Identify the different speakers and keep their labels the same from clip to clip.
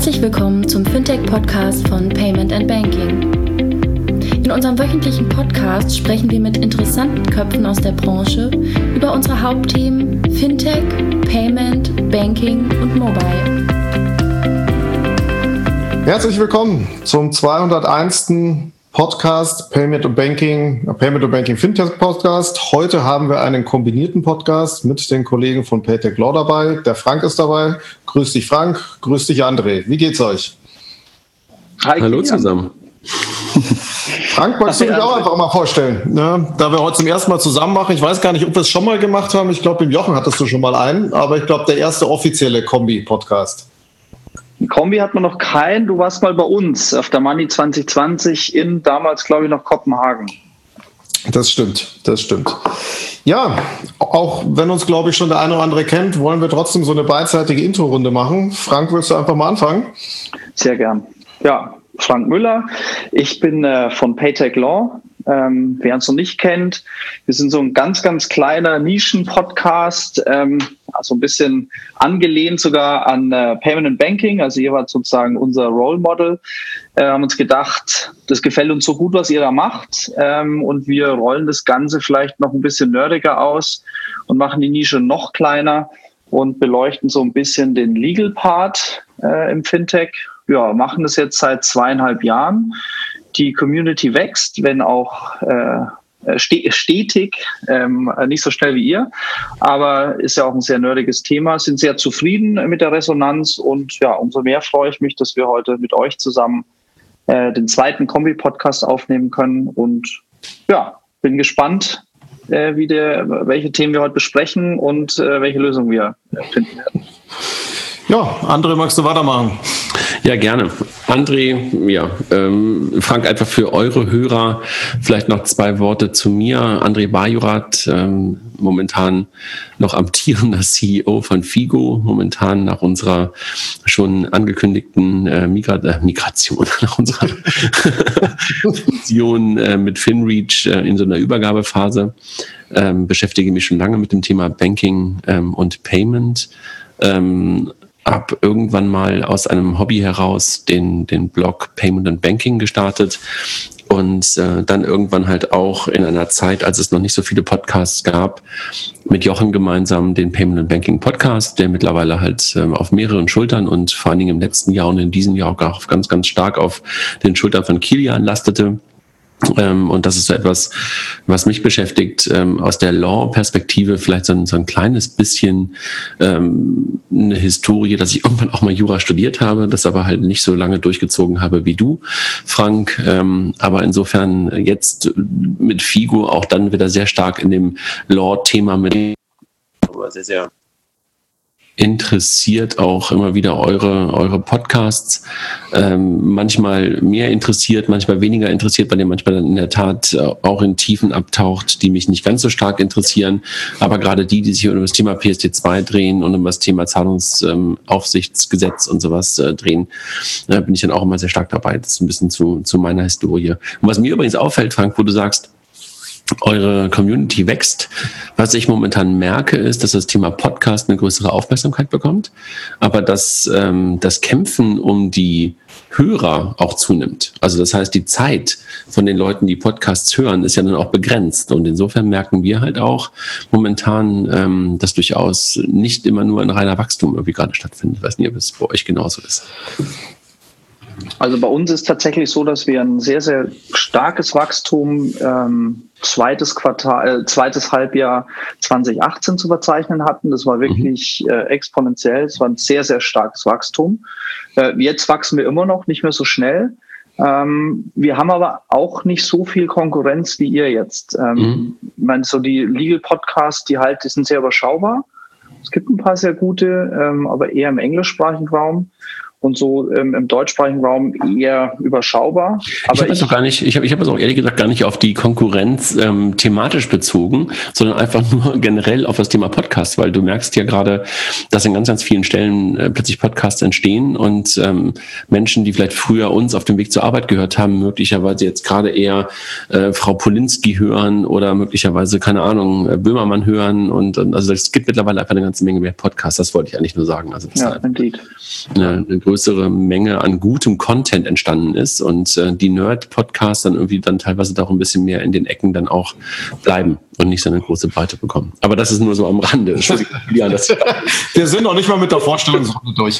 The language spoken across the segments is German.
Speaker 1: Herzlich willkommen zum Fintech-Podcast von Payment & Banking. In unserem wöchentlichen Podcast sprechen wir mit interessanten Köpfen aus der Branche über unsere Hauptthemen Fintech, Payment, Banking und Mobile.
Speaker 2: Herzlich willkommen zum 201. Podcast Payment & Banking Fintech Podcast. Heute haben wir einen kombinierten Podcast mit den Kollegen von Paytech Law dabei. Der Frank ist dabei. Grüß dich Frank, grüß dich André. Wie geht's euch?
Speaker 3: Hi, hallo zusammen.
Speaker 2: Frank, wolltest du dich auch einfach mal vorstellen? Ne? Da wir heute zum ersten Mal zusammen machen. Ich weiß gar nicht, ob wir es schon mal gemacht haben. Ich glaube, im Jochen hattest du schon mal einen. Aber ich glaube, der erste offizielle Kombi-Podcast.
Speaker 3: Kombi hat man noch keinen. Du warst mal bei uns auf der Money 2020 in damals, glaube ich, noch Kopenhagen.
Speaker 2: Das stimmt. Ja, auch wenn uns, glaube ich, schon der eine oder andere kennt, wollen wir trotzdem so eine beidseitige Intro-Runde machen. Frank, willst du einfach mal anfangen?
Speaker 3: Sehr gern. Ja, Frank Müller. Ich bin von Paytech Law. Wer uns noch nicht kennt, wir sind so ein ganz, ganz kleiner Nischen-Podcast, also ein bisschen angelehnt sogar an Payment & Banking, also ihr wart sozusagen unser Role Model, haben uns gedacht, das gefällt uns so gut, was ihr da macht, und wir rollen das Ganze vielleicht noch ein bisschen nerdiger aus und machen die Nische noch kleiner und beleuchten so ein bisschen den Legal Part im Fintech. Ja, machen das jetzt seit 2,5 Jahren. Die Community wächst, wenn auch stetig, nicht so schnell wie ihr, aber ist ja auch ein sehr nerdiges Thema, sind sehr zufrieden mit der Resonanz und ja, umso mehr freue ich mich, dass wir heute mit euch zusammen den zweiten Kombi-Podcast aufnehmen können und ja, bin gespannt, welche Themen wir heute besprechen und welche Lösungen wir finden werden.
Speaker 2: Ja, André, magst du weitermachen?
Speaker 4: Ja, gerne. André, ja, Frank, einfach für eure Hörer vielleicht noch 2 Worte zu mir. André Bajorath, momentan noch amtierender CEO von Figo, momentan nach unserer schon angekündigten Migration, nach unserer Fusion mit FinReach in so einer Übergabephase, beschäftige mich schon lange mit dem Thema Banking und Payment. Habe irgendwann mal aus einem Hobby heraus den Blog Payment & Banking gestartet und dann irgendwann halt auch in einer Zeit, als es noch nicht so viele Podcasts gab, mit Jochen gemeinsam den Payment & Banking Podcast, der mittlerweile halt auf mehreren Schultern und vor allen Dingen im letzten Jahr und in diesem Jahr auch ganz, ganz stark auf den Schultern von Kilian lastete. Und das ist so etwas, was mich beschäftigt, aus der Law-Perspektive vielleicht so ein kleines bisschen eine Historie, dass ich irgendwann auch mal Jura studiert habe, das aber halt nicht so lange durchgezogen habe wie du, Frank. Aber insofern jetzt mit Figo auch dann wieder sehr stark in dem Law-Thema mit, aber sehr, sehr interessiert auch immer wieder eure Podcasts, manchmal mehr interessiert, manchmal weniger interessiert, bei denen manchmal dann in der Tat auch in Tiefen abtaucht, die mich nicht ganz so stark interessieren, aber gerade die sich um das Thema PSD2 drehen und um das Thema Zahlungsaufsichtsgesetz und sowas drehen, bin ich dann auch immer sehr stark dabei. Das ist ein bisschen zu meiner Historie. Und was mir übrigens auffällt, Frank, wo du sagst, eure Community wächst. Was ich momentan merke, ist, dass das Thema Podcast eine größere Aufmerksamkeit bekommt, aber dass das Kämpfen um die Hörer auch zunimmt. Also das heißt, die Zeit von den Leuten, die Podcasts hören, ist ja dann auch begrenzt. Und insofern merken wir halt auch momentan, dass durchaus nicht immer nur ein reiner Wachstum irgendwie gerade stattfindet. Ich weiß nicht, ob es bei euch genauso ist.
Speaker 3: Also bei uns ist tatsächlich so, dass wir ein sehr, sehr starkes Wachstum zweites Halbjahr 2018 zu verzeichnen hatten. Das war wirklich exponentiell. Es war ein sehr, sehr starkes Wachstum. Jetzt wachsen wir immer noch, nicht mehr so schnell. Wir haben aber auch nicht so viel Konkurrenz wie ihr jetzt. Ich meine, so die Legal Podcasts, die sind sehr überschaubar. Es gibt ein paar sehr gute, aber eher im englischsprachigen Raum. Und so im deutschsprachigen Raum eher überschaubar. Aber
Speaker 4: ich habe es auch ehrlich gesagt gar nicht auf die Konkurrenz thematisch bezogen, sondern einfach nur generell auf das Thema Podcast, weil du merkst ja gerade, dass an ganz, ganz vielen Stellen plötzlich Podcasts entstehen und Menschen, die vielleicht früher uns auf dem Weg zur Arbeit gehört haben, möglicherweise jetzt gerade eher Frau Polinski hören oder möglicherweise, keine Ahnung, Böhmermann hören und also es gibt mittlerweile einfach eine ganze Menge mehr Podcasts, das wollte ich eigentlich nur sagen. Also das
Speaker 3: ja, indeed.
Speaker 4: Eine größere Menge an gutem Content entstanden ist und die Nerd-Podcasts dann irgendwie dann teilweise doch ein bisschen mehr in den Ecken dann auch bleiben und nicht so eine große Breite bekommen. Aber das ist nur so am Rande. Ja,
Speaker 2: wir sind noch nicht mal mit der Vorstellungsrunde durch.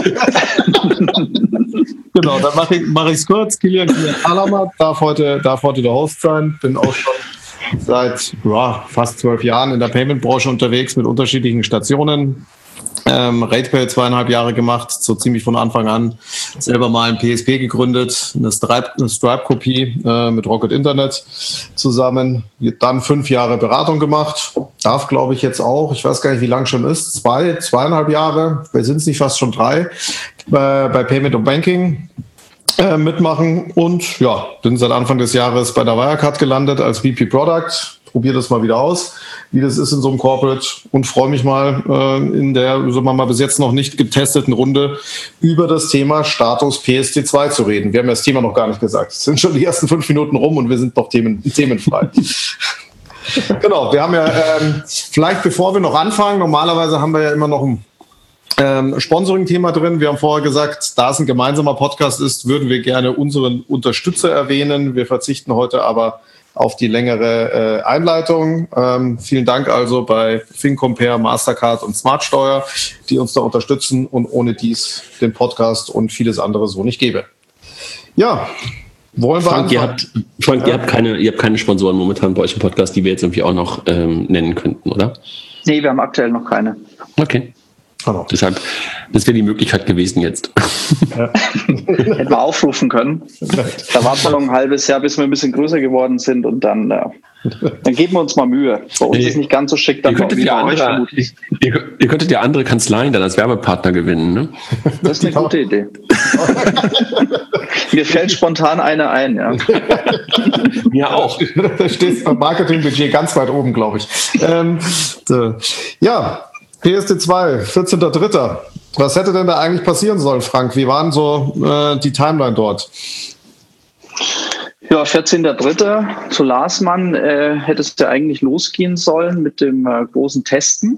Speaker 2: Genau, dann mache ich es kurz. Kilian Alamat darf heute der Host sein. Bin auch schon seit fast 12 Jahren in der Payment-Branche unterwegs mit unterschiedlichen Stationen. RatePay 2,5 Jahre gemacht, so ziemlich von Anfang an. Selber mal ein PSP gegründet, eine Stripe-Kopie mit Rocket Internet zusammen. Dann 5 Jahre Beratung gemacht. Darf, glaube ich, jetzt auch, ich weiß gar nicht, wie lang schon ist, 2,5 Jahre, wir sind es nicht fast schon 3, bei Payment und Banking mitmachen. Und ja, bin seit Anfang des Jahres bei der Wirecard gelandet als VP Product. Probiere das mal wieder aus, wie das ist in so einem Corporate und freue mich mal in der, sagen wir mal, bis jetzt noch nicht getesteten Runde über das Thema Status PSD2 zu reden. Wir haben ja das Thema noch gar nicht gesagt. Es sind schon die ersten 5 Minuten rum und wir sind noch themenfrei. Genau, wir haben ja, vielleicht bevor wir noch anfangen, normalerweise haben wir ja immer noch ein Sponsoring-Thema drin. Wir haben vorher gesagt, da es ein gemeinsamer Podcast ist, würden wir gerne unseren Unterstützer erwähnen. Wir verzichten heute aber auf die längere Einleitung. Vielen Dank also bei FinCompare, Mastercard und Smartsteuer, die uns da unterstützen und ohne dies den Podcast und vieles andere so nicht gäbe. Ja, wollen wir
Speaker 4: Frank, ihr habt keine Sponsoren momentan bei euch im Podcast, die wir jetzt irgendwie auch noch nennen könnten, oder?
Speaker 3: Nee, wir haben aktuell noch keine.
Speaker 4: Okay.
Speaker 2: Genau.
Speaker 4: Deshalb, das wäre die Möglichkeit gewesen jetzt.
Speaker 3: Ja. Hätten wir aufrufen können. Da warten wir noch ein halbes Jahr, bis wir ein bisschen größer geworden sind und dann geben wir uns mal Mühe. Bei uns ist nicht ganz so schick. Ihr könntet
Speaker 4: ja andere Kanzleien dann als Werbepartner gewinnen, ne?
Speaker 3: Das ist eine gute Idee. Mir fällt spontan eine ein, ja.
Speaker 4: Mir auch.
Speaker 2: Da steht beim Marketingbudget ganz weit oben, glaube ich. Ja, PSD2, 14.03. Was hätte denn da eigentlich passieren sollen, Frank? Wie waren so die Timeline dort?
Speaker 3: Ja, 14.03. so las man, hätte es ja eigentlich losgehen sollen mit dem großen Testen.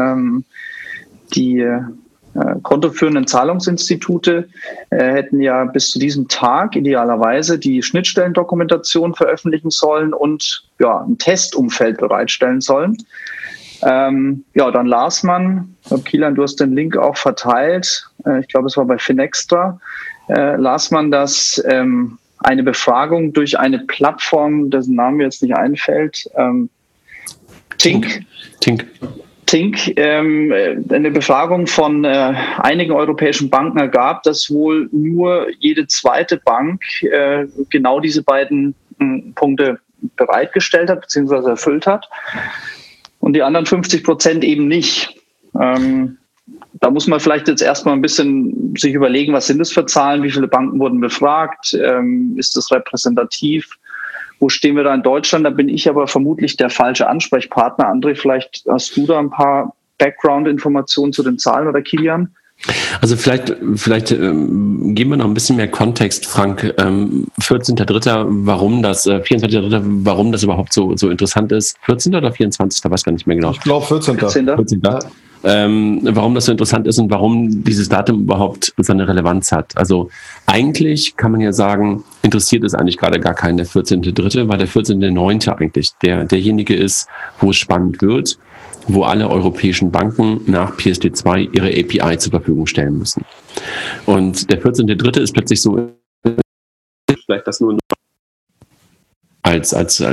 Speaker 3: Die kontoführenden Zahlungsinstitute hätten ja bis zu diesem Tag idealerweise die Schnittstellendokumentation veröffentlichen sollen und ja, ein Testumfeld bereitstellen sollen. Dann las man, Kilian, du hast den Link auch verteilt, ich glaube, es war bei Finextra, las man, dass eine Befragung durch eine Plattform, dessen Name mir jetzt nicht einfällt, Tink, eine Befragung von einigen europäischen Banken ergab, dass wohl nur jede zweite Bank genau diese beiden Punkte bereitgestellt hat bzw. erfüllt hat. Und die anderen 50% eben nicht. Da muss man vielleicht jetzt erstmal ein bisschen sich überlegen, was sind das für Zahlen, wie viele Banken wurden befragt, ist das repräsentativ, wo stehen wir da in Deutschland? Da bin ich aber vermutlich der falsche Ansprechpartner. André, vielleicht hast du da ein paar Background-Informationen zu den Zahlen oder Kilian?
Speaker 4: Also vielleicht geben wir noch ein bisschen mehr Kontext, Frank. 14.03., warum das, 24.03., warum das überhaupt so interessant ist. 14. oder 24. weiß gar nicht mehr genau.
Speaker 2: Ich glaube 14.
Speaker 4: 14. Warum das so interessant ist und warum dieses Datum überhaupt seine Relevanz hat. Also eigentlich kann man ja sagen, interessiert es eigentlich gerade gar keinen der 14.03., weil der 14.09. eigentlich derjenige ist, wo es spannend wird, wo alle europäischen Banken nach PSD2 ihre API zur Verfügung stellen müssen. Und der 14.03. ist plötzlich so, vielleicht das nur als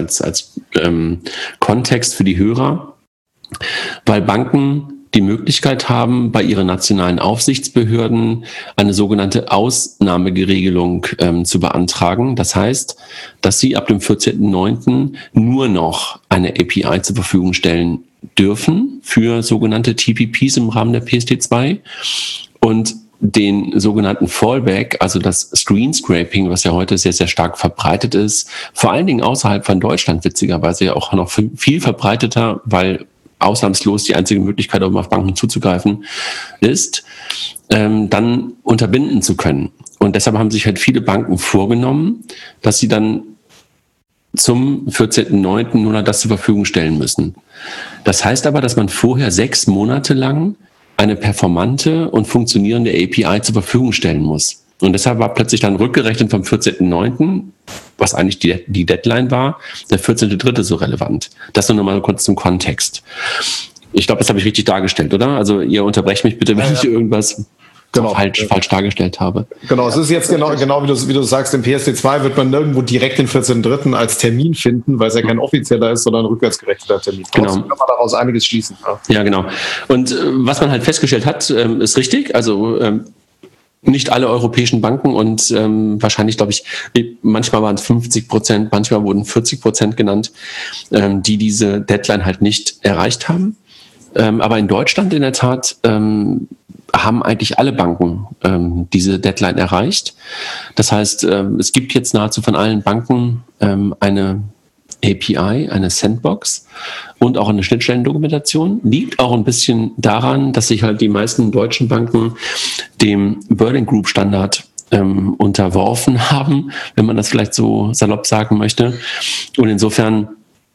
Speaker 4: Kontext für die Hörer, weil Banken die Möglichkeit haben, bei ihren nationalen Aufsichtsbehörden eine sogenannte Ausnahmeregelung zu beantragen. Das heißt, dass sie ab dem 14.09. nur noch eine API zur Verfügung stellen dürfen für sogenannte TPPs im Rahmen der PSD2 und den sogenannten Fallback, also das Screen Scraping, was ja heute sehr, sehr stark verbreitet ist, vor allen Dingen außerhalb von Deutschland, witzigerweise ja auch noch viel verbreiteter, weil ausnahmslos die einzige Möglichkeit, um auf Banken zuzugreifen, ist, dann unterbinden zu können. Und deshalb haben sich halt viele Banken vorgenommen, dass sie dann zum 14.09. nur noch das zur Verfügung stellen müssen. Das heißt aber, dass man vorher 6 Monate lang eine performante und funktionierende API zur Verfügung stellen muss. Und deshalb war plötzlich dann rückgerechnet vom 14.09., was eigentlich die Deadline war, der 14.03. so relevant. Das nur noch mal kurz zum Kontext. Ich glaube, das habe ich richtig dargestellt, oder? Also ihr unterbrecht mich bitte, wenn ich irgendwas falsch dargestellt habe.
Speaker 2: Genau, es ist jetzt genau wie du sagst, im PSD2 wird man nirgendwo direkt den 14.03. als Termin finden, weil es ja kein offizieller ist, sondern ein rückwärtsgerechneter Termin. Trotzdem kann man daraus einiges schließen.
Speaker 4: Ja, genau. Und was man halt festgestellt hat, ist richtig. Also nicht alle europäischen Banken und wahrscheinlich, glaube ich, manchmal waren es 50%, manchmal wurden 40% genannt, die diese Deadline halt nicht erreicht haben. Aber in Deutschland in der Tat haben eigentlich alle Banken diese Deadline erreicht. Das heißt, es gibt jetzt nahezu von allen Banken eine API, eine Sandbox und auch eine Schnittstellendokumentation. Liegt auch ein bisschen daran, dass sich halt die meisten deutschen Banken dem Burden Group Standard unterworfen haben, wenn man das vielleicht so salopp sagen möchte. Und insofern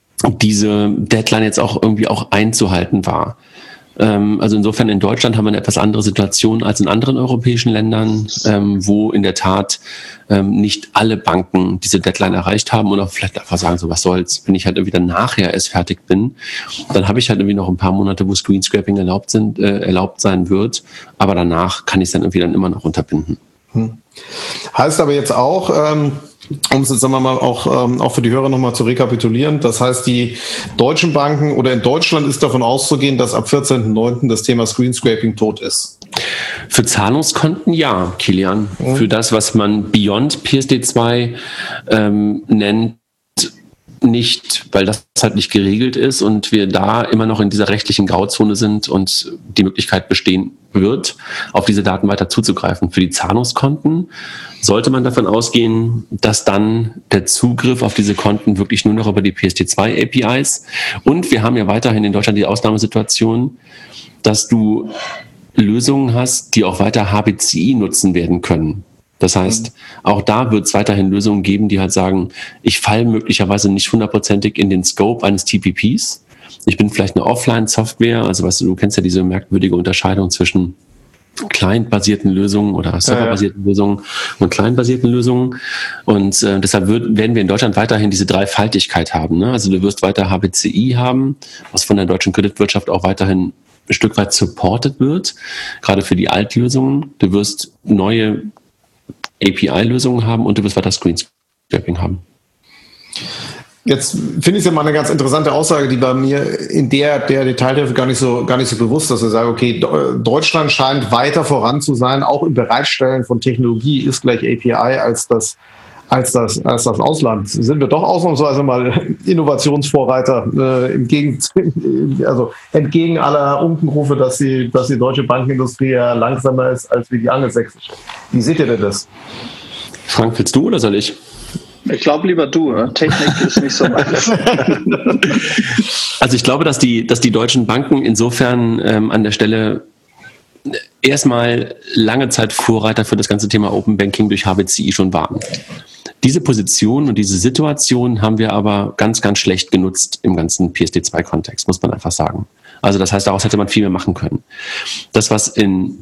Speaker 4: diese Deadline jetzt auch irgendwie auch einzuhalten war. Also insofern in Deutschland haben wir eine etwas andere Situation als in anderen europäischen Ländern, wo in der Tat nicht alle Banken diese Deadline erreicht haben oder vielleicht einfach sagen, so was soll's, wenn ich halt irgendwie dann nachher erst fertig bin, dann habe ich halt irgendwie noch ein paar Monate, wo Screenscraping erlaubt sein wird, aber danach kann ich es dann irgendwie dann immer noch unterbinden.
Speaker 2: Heißt aber jetzt auch, um es jetzt sagen wir mal auch für die Hörer nochmal zu rekapitulieren, das heißt, die deutschen Banken oder in Deutschland ist davon auszugehen, dass ab 14.09. das Thema Screenscraping tot ist.
Speaker 4: Für Zahlungskonten ja, Kilian. Für das, was man Beyond PSD2 nennt, nicht, weil das halt nicht geregelt ist und wir da immer noch in dieser rechtlichen Grauzone sind und die Möglichkeit bestehen wird, auf diese Daten weiter zuzugreifen. Für die Zahlungskonten sollte man davon ausgehen, dass dann der Zugriff auf diese Konten wirklich nur noch über die PSD2 APIs und wir haben ja weiterhin in Deutschland die Ausnahmesituation, dass du Lösungen hast, die auch weiter HBCI nutzen werden können. Das heißt, auch da wird es weiterhin Lösungen geben, die halt sagen, ich falle möglicherweise nicht 100%ig in den Scope eines TPPs. Ich bin vielleicht eine Offline-Software, also weißt du kennst ja diese merkwürdige Unterscheidung zwischen client-basierten Lösungen oder serverbasierten Lösungen und client-basierten Lösungen. Und deshalb werden wir in Deutschland weiterhin diese Dreifaltigkeit haben. Ne? Also du wirst weiter HBCI haben, was von der deutschen Kreditwirtschaft auch weiterhin ein Stück weit supported wird, gerade für die Altlösungen. Du wirst neue API-Lösungen haben und du wirst weiter Screenscraping haben.
Speaker 2: Jetzt finde ich es ja mal eine ganz interessante Aussage, die bei mir in der Detailtiefe gar nicht so bewusst, dass wir sagen, okay, Deutschland scheint weiter voran zu sein, auch im Bereitstellen von Technologie ist gleich API als das Ausland. Sind wir doch ausnahmsweise mal Innovationsvorreiter, entgegen aller Unkenrufe, dass die deutsche Bankindustrie ja langsamer ist als wie die angelsächsische. Wie seht ihr denn das?
Speaker 4: Frank, willst du oder soll ich?
Speaker 3: Ich glaube lieber du. Technik ist nicht so meins.
Speaker 4: Also ich glaube, dass die deutschen Banken insofern an der Stelle erstmal lange Zeit Vorreiter für das ganze Thema Open Banking durch HBCI schon waren. Diese Position und diese Situation haben wir aber ganz, ganz schlecht genutzt im ganzen PSD2-Kontext, muss man einfach sagen. Also das heißt, daraus hätte man viel mehr machen können. Das, was in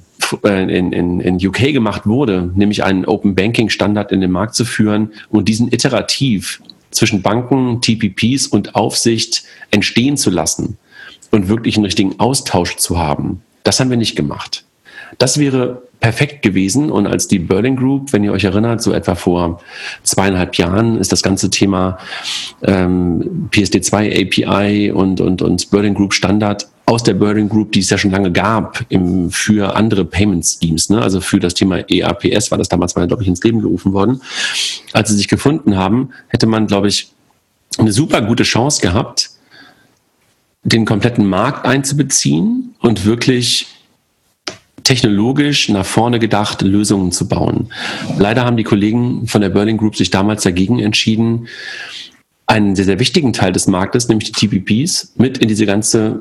Speaker 4: UK gemacht wurde, nämlich einen Open Banking Standard in den Markt zu führen und diesen iterativ zwischen Banken, TPPs und Aufsicht entstehen zu lassen und wirklich einen richtigen Austausch zu haben, das haben wir nicht gemacht. Das wäre perfekt gewesen und als die Burden Group, wenn ihr euch erinnert, so etwa vor 2,5 Jahren ist das ganze Thema PSD2 API und Burden Group Standard aus der Burden Group, die es ja schon lange gab, für andere Payment Schemes, ne? Also für das Thema EAPS war das damals mal, glaube ich, ins Leben gerufen worden. Als sie sich gefunden haben, hätte man, glaube ich, eine super gute Chance gehabt, den kompletten Markt einzubeziehen und wirklich technologisch nach vorne gedacht Lösungen zu bauen. Leider haben die Kollegen von der Burden Group sich damals dagegen entschieden, einen sehr, sehr wichtigen Teil des Marktes, nämlich die TPPs, mit in diese ganze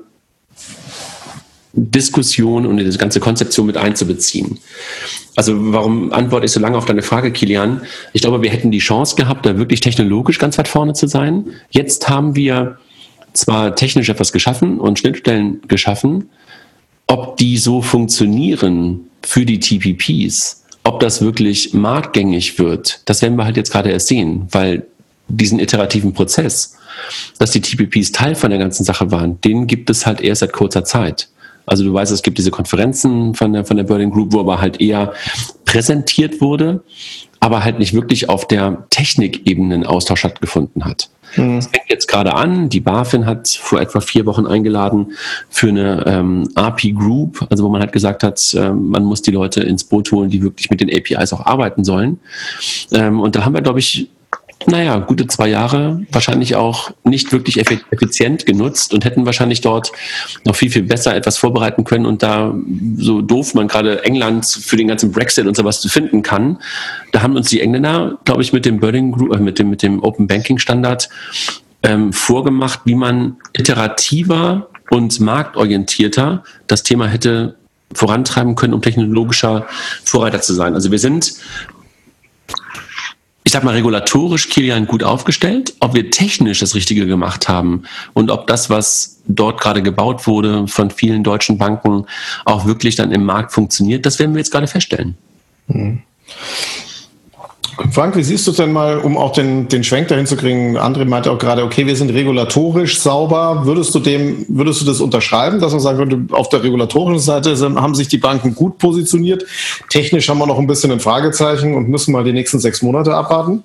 Speaker 4: Diskussion und in diese ganze Konzeption mit einzubeziehen. Also warum antworte ich so lange auf deine Frage, Kilian? Ich glaube, wir hätten die Chance gehabt, da wirklich technologisch ganz weit vorne zu sein. Jetzt haben wir zwar technisch etwas geschaffen und Schnittstellen geschaffen, ob die so funktionieren für die TPPs, ob das wirklich marktgängig wird, das werden wir halt jetzt gerade erst sehen, weil diesen iterativen Prozess, dass die TPPs Teil von der ganzen Sache waren, den gibt es halt erst seit kurzer Zeit. Also du weißt, es gibt diese Konferenzen von der Berlin Group, wo aber halt eher präsentiert wurde, aber halt nicht wirklich auf der Technikebene ein Austausch stattgefunden hat. Das fängt jetzt gerade an. Die BaFin hat vor etwa 4 Wochen eingeladen für eine API Group, also wo man halt gesagt hat, man muss die Leute ins Boot holen, die wirklich mit den APIs auch arbeiten sollen. Und da haben wir, glaube ich, gute 2 Jahre wahrscheinlich auch nicht wirklich effizient genutzt und hätten wahrscheinlich dort noch viel, viel besser etwas vorbereiten können. Und da, so doof man gerade England für den ganzen Brexit und sowas zu finden kann, da haben uns die Engländer, glaube ich, mit dem Berlin Group, mit dem Open Banking Standard vorgemacht, wie man iterativer und marktorientierter das Thema hätte vorantreiben können, um technologischer Vorreiter zu sein. Also wir sind, ich sag mal, regulatorisch, Kilian, gut aufgestellt. Ob wir technisch das Richtige gemacht haben und ob das, was dort gerade gebaut wurde von vielen deutschen Banken, auch wirklich dann im Markt funktioniert, das werden wir jetzt gerade feststellen.
Speaker 2: Frank, wie siehst du denn mal, um auch den Schwenk dahin zu kriegen? André meinte auch gerade, okay, wir sind regulatorisch sauber. Würdest du das unterschreiben, dass man sagen würde, auf der regulatorischen Seite haben sich die Banken gut positioniert? Technisch haben wir noch ein bisschen ein Fragezeichen und müssen mal die nächsten 6 Monate abwarten?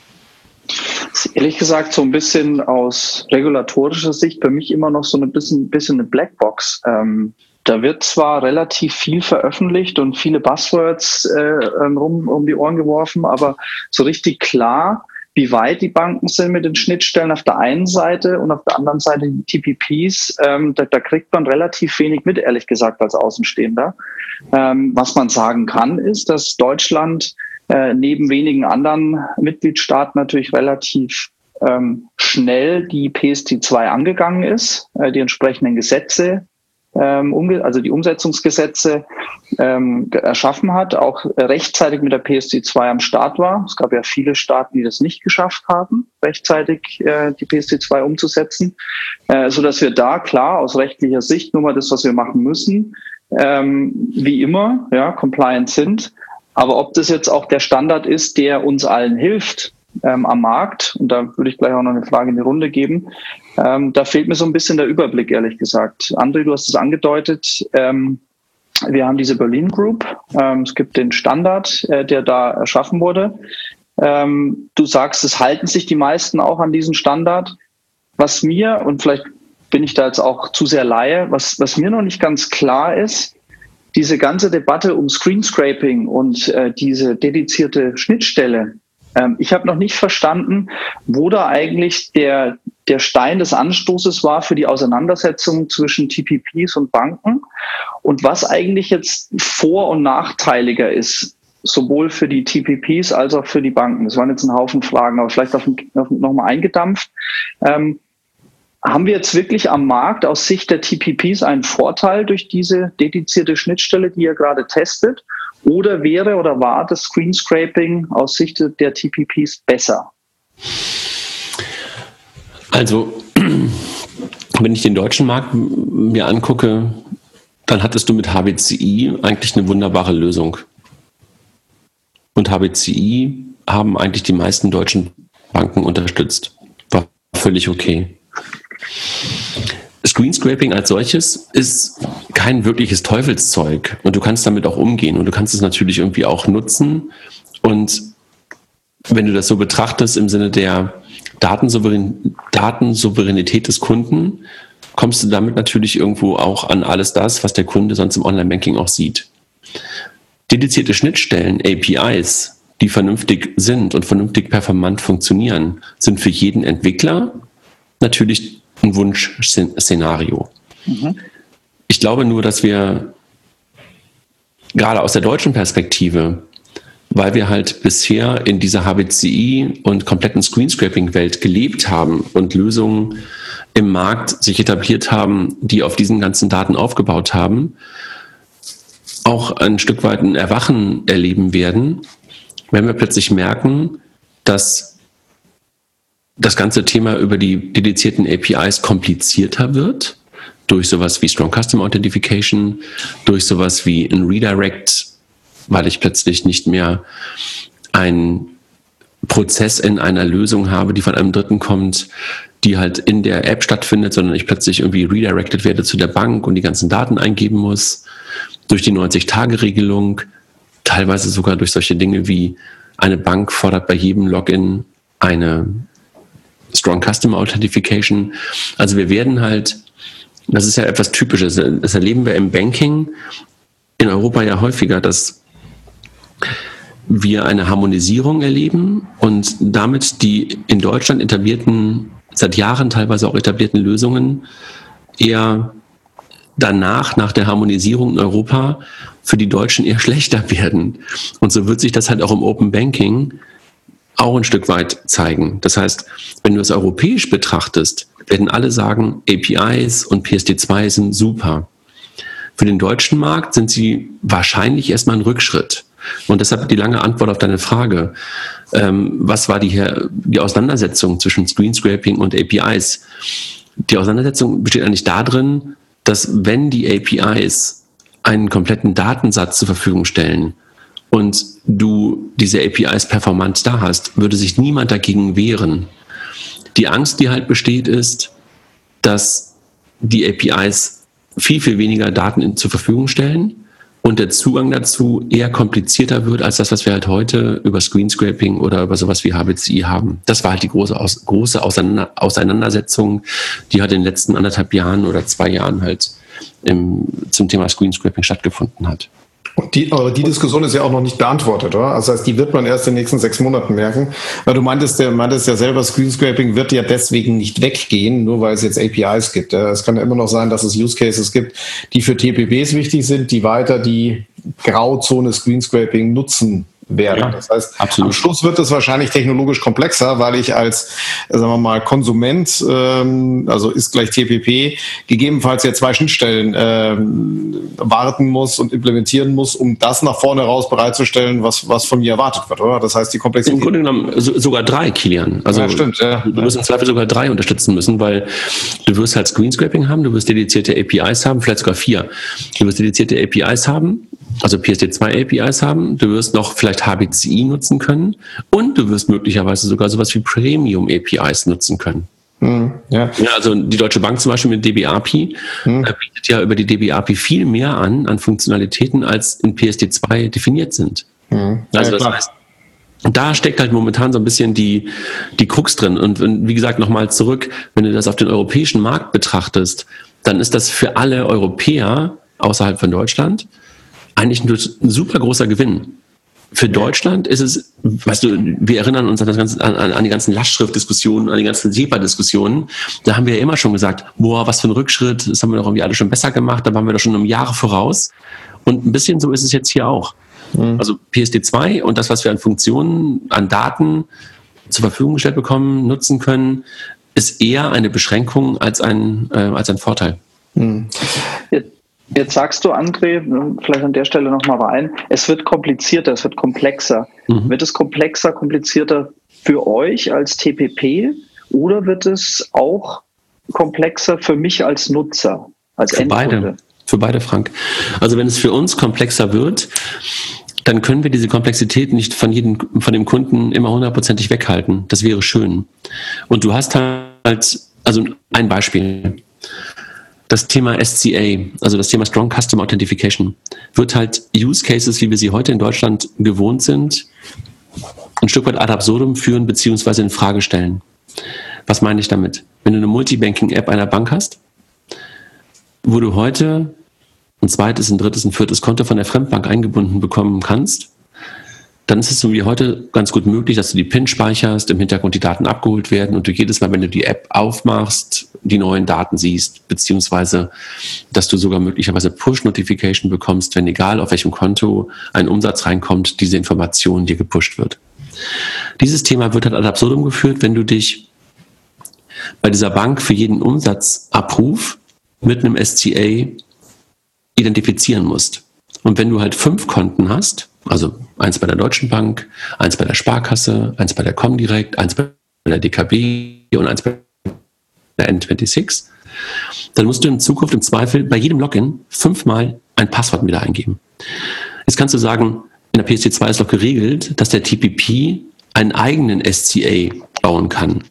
Speaker 3: Ehrlich gesagt, so ein bisschen aus regulatorischer Sicht bei mich immer noch so ein bisschen eine Blackbox. Da wird zwar relativ viel veröffentlicht und viele Buzzwords um die Ohren geworfen, aber so richtig klar, wie weit die Banken sind mit den Schnittstellen auf der einen Seite und auf der anderen Seite die TPPs, da kriegt man relativ wenig mit, ehrlich gesagt, als Außenstehender. Was man sagen kann, ist, dass Deutschland neben wenigen anderen Mitgliedstaaten natürlich relativ schnell die PSD2 angegangen ist, die entsprechenden Gesetze, also die Umsetzungsgesetze erschaffen hat, auch rechtzeitig mit der PSD2 am Start war. Es gab ja viele Staaten, die das nicht geschafft haben, rechtzeitig die PSD2 umzusetzen, so dass wir da klar aus rechtlicher Sicht nur mal das, was wir machen müssen, wie immer, compliant sind. Aber ob das jetzt auch der Standard ist, der uns allen hilft am Markt, und da würde ich gleich auch noch eine Frage in die Runde geben, da fehlt mir so ein bisschen der Überblick, ehrlich gesagt. André, du hast es angedeutet, wir haben diese Berlin Group, es gibt den Standard, der da erschaffen wurde. Du sagst, es halten sich die meisten auch an diesen Standard. Was mir, und vielleicht bin ich da jetzt auch zu sehr Laie, was mir noch nicht ganz klar ist, diese ganze Debatte um Screenscraping und diese dedizierte Schnittstelle, ich habe noch nicht verstanden, wo da eigentlich der Stein des Anstoßes war für die Auseinandersetzung zwischen TPPs und Banken und was eigentlich jetzt vor- und nachteiliger ist, sowohl für die TPPs als auch für die Banken. Das waren jetzt ein Haufen Fragen, aber vielleicht noch mal eingedampft. Haben wir jetzt wirklich am Markt aus Sicht der TPPs einen Vorteil durch diese dedizierte Schnittstelle, die ihr gerade testet? Oder war das Screenscraping aus Sicht der TPPs besser?
Speaker 4: Also, wenn ich den deutschen Markt mir angucke, dann hattest du mit HBCI eigentlich eine wunderbare Lösung. Und HBCI haben eigentlich die meisten deutschen Banken unterstützt. War völlig okay. Screenscraping als solches ist kein wirkliches Teufelszeug und du kannst damit auch umgehen und du kannst es natürlich irgendwie auch nutzen und wenn du das so betrachtest im Sinne der Datensouveränität des Kunden, kommst du damit natürlich irgendwo auch an alles das, was der Kunde sonst im Online-Banking auch sieht. Dedizierte Schnittstellen, APIs, die vernünftig sind und vernünftig performant funktionieren, sind für jeden Entwickler natürlich ein Wunschszenario. Ich glaube nur, dass wir gerade aus der deutschen Perspektive, weil wir halt bisher in dieser HBCI und kompletten Screenscraping-Welt gelebt haben und Lösungen im Markt sich etabliert haben, die auf diesen ganzen Daten aufgebaut haben, auch ein Stück weit ein Erwachen erleben werden, wenn wir plötzlich merken, dass das ganze Thema über die dedizierten APIs komplizierter wird, durch sowas wie Strong Customer Authentication, durch sowas wie ein Redirect, weil ich plötzlich nicht mehr einen Prozess in einer Lösung habe, die von einem Dritten kommt, die halt in der App stattfindet, sondern ich plötzlich irgendwie redirected werde zu der Bank und die ganzen Daten eingeben muss, durch die 90-Tage-Regelung, teilweise sogar durch solche Dinge wie eine Bank fordert bei jedem Login eine Strong Customer Authentication. Also wir werden halt, das ist ja etwas Typisches, das erleben wir im Banking in Europa ja häufiger, dass wir eine Harmonisierung erleben und damit die in Deutschland etablierten, seit Jahren teilweise auch etablierten Lösungen eher danach, nach der Harmonisierung in Europa, für die Deutschen eher schlechter werden. Und so wird sich das halt auch im Open Banking auch ein Stück weit zeigen. Das heißt, wenn du es europäisch betrachtest, werden alle sagen, APIs und PSD2 sind super. Für den deutschen Markt sind sie wahrscheinlich erstmal ein Rückschritt. Und deshalb die lange Antwort auf deine Frage. Was war die Auseinandersetzung zwischen Screenscraping und APIs? Die Auseinandersetzung besteht eigentlich darin, dass wenn die APIs einen kompletten Datensatz zur Verfügung stellen und du diese APIs performant da hast, würde sich niemand dagegen wehren. Die Angst, die halt besteht, ist, dass die APIs viel, viel weniger Daten zur Verfügung stellen und der Zugang dazu eher komplizierter wird als das, was wir halt heute über Screenscraping oder über sowas wie HBCI haben. Das war halt die große Auseinandersetzung, die halt in den letzten 1,5 Jahren oder 2 Jahren halt zum Thema Screenscraping stattgefunden hat.
Speaker 2: Aber die Diskussion ist ja auch noch nicht beantwortet, oder? Also das heißt, die wird man erst in den nächsten 6 Monaten merken. Weil du meintest ja selber, Screenscraping wird ja deswegen nicht weggehen, nur weil es jetzt APIs gibt. Es kann ja immer noch sein, dass es Use Cases gibt, die für TPPs wichtig sind, die weiter die Grauzone Screenscraping nutzen werden.
Speaker 4: Ja,
Speaker 2: das heißt,
Speaker 4: absolut.
Speaker 2: Am Schluss wird es wahrscheinlich technologisch komplexer, weil ich als, sagen wir mal, Konsument, also ist gleich TPP, gegebenenfalls ja 2 Schnittstellen warten muss und implementieren muss, um das nach vorne raus bereitzustellen, was von mir erwartet wird, oder? Das heißt, die Komplexität...
Speaker 4: Im Grunde genommen sogar 3, Kilian. Also
Speaker 2: ja, stimmt, ja.
Speaker 4: Du wirst im Zweifel sogar 3 unterstützen müssen, weil du wirst halt Screenscraping haben, du wirst dedizierte APIs haben, vielleicht sogar 4. Du wirst dedizierte APIs haben, also PSD2 APIs haben, du wirst noch vielleicht HBCI nutzen können und du wirst möglicherweise sogar sowas wie Premium APIs nutzen können.
Speaker 2: Ja,
Speaker 4: also die Deutsche Bank zum Beispiel mit DB-API bietet ja über die DB-API viel mehr an Funktionalitäten, als in PSD2 definiert sind. Also das heißt, da steckt halt momentan so ein bisschen die Krux drin. Und wie gesagt, nochmal zurück, wenn du das auf den europäischen Markt betrachtest, dann ist das für alle Europäer außerhalb von Deutschland eigentlich ein super großer Gewinn. Für Deutschland ist es, weißt du, wir erinnern uns an die ganzen Lastschriftdiskussionen, an die ganzen SEPA-Diskussionen. Da haben wir ja immer schon gesagt, boah, was für ein Rückschritt, das haben wir doch irgendwie alle schon besser gemacht, da waren wir doch schon um Jahre voraus. Und ein bisschen so ist es jetzt hier auch. Also PSD2 und das, was wir an Funktionen, an Daten zur Verfügung gestellt bekommen, nutzen können, ist eher eine Beschränkung als ein Vorteil.
Speaker 3: Jetzt sagst du, André, vielleicht an der Stelle nochmal rein, es wird komplizierter, es wird komplexer. Wird es komplizierter für euch als TPP oder wird es auch komplexer für mich als Nutzer, als Endkunde?
Speaker 4: Für beide, Frank. Also wenn es für uns komplexer wird, dann können wir diese Komplexität nicht von dem Kunden immer 100%ig weghalten. Das wäre schön. Und du hast halt, also ein Beispiel. Das Thema SCA, also das Thema Strong Customer Authentication, wird halt Use Cases, wie wir sie heute in Deutschland gewohnt sind, ein Stück weit ad absurdum führen bzw. in Frage stellen. Was meine ich damit? Wenn du eine Multibanking-App einer Bank hast, wo du heute ein 2., ein 3., ein 4. Konto von der Fremdbank eingebunden bekommen kannst, dann ist es so wie heute ganz gut möglich, dass du die PIN speicherst, im Hintergrund die Daten abgeholt werden und du jedes Mal, wenn du die App aufmachst, die neuen Daten siehst, beziehungsweise dass du sogar möglicherweise Push-Notification bekommst, wenn egal auf welchem Konto ein Umsatz reinkommt, diese Information dir gepusht wird. Dieses Thema wird halt ad absurdum geführt, wenn du dich bei dieser Bank für jeden Umsatzabruf mit einem SCA identifizieren musst. Und wenn du halt 5 Konten hast, also eins bei der Deutschen Bank, eins bei der Sparkasse, eins bei der Comdirect, eins bei der DKB und eins bei der N26, dann musst du in Zukunft im Zweifel bei jedem Login 5-mal ein Passwort wieder eingeben. Jetzt kannst du sagen, in der PSD2 ist doch geregelt, dass der TPP einen eigenen SCA bauen kann.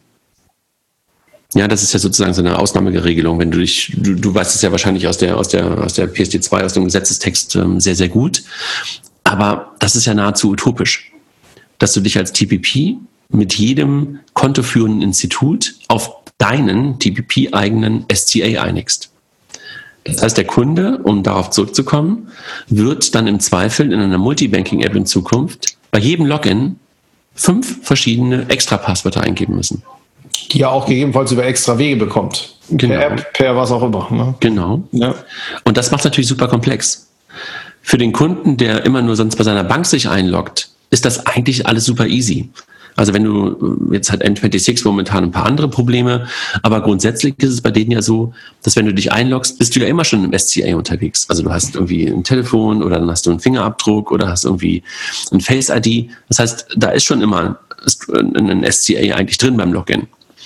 Speaker 4: Ja, das ist ja sozusagen so eine Ausnahmeregelung, wenn du weißt es ja wahrscheinlich aus der PSD2, aus dem Gesetzestext sehr, sehr gut. Aber das ist ja nahezu utopisch, dass du dich als TPP mit jedem kontoführenden Institut auf deinen TPP-eigenen SCA einigst. Das heißt, der Kunde, um darauf zurückzukommen, wird dann im Zweifel in einer Multibanking-App in Zukunft bei jedem Login 5 verschiedene Extra-Passwörter eingeben müssen.
Speaker 2: Die ja auch gegebenenfalls über extra Wege bekommt.
Speaker 4: Genau.
Speaker 2: Per App, per was auch immer. Ne?
Speaker 4: Genau.
Speaker 2: Ja.
Speaker 4: Und das macht es natürlich super komplex. Für den Kunden, der immer nur sonst bei seiner Bank sich einloggt, ist das eigentlich alles super easy. Also wenn du jetzt hat N26 momentan ein paar andere Probleme, aber grundsätzlich ist es bei denen ja so, dass wenn du dich einloggst, bist du ja immer schon im SCA unterwegs. Also du hast irgendwie ein Telefon oder dann hast du einen Fingerabdruck oder hast irgendwie ein Face-ID. Das heißt, da ist schon immer ein SCA eigentlich drin beim Login.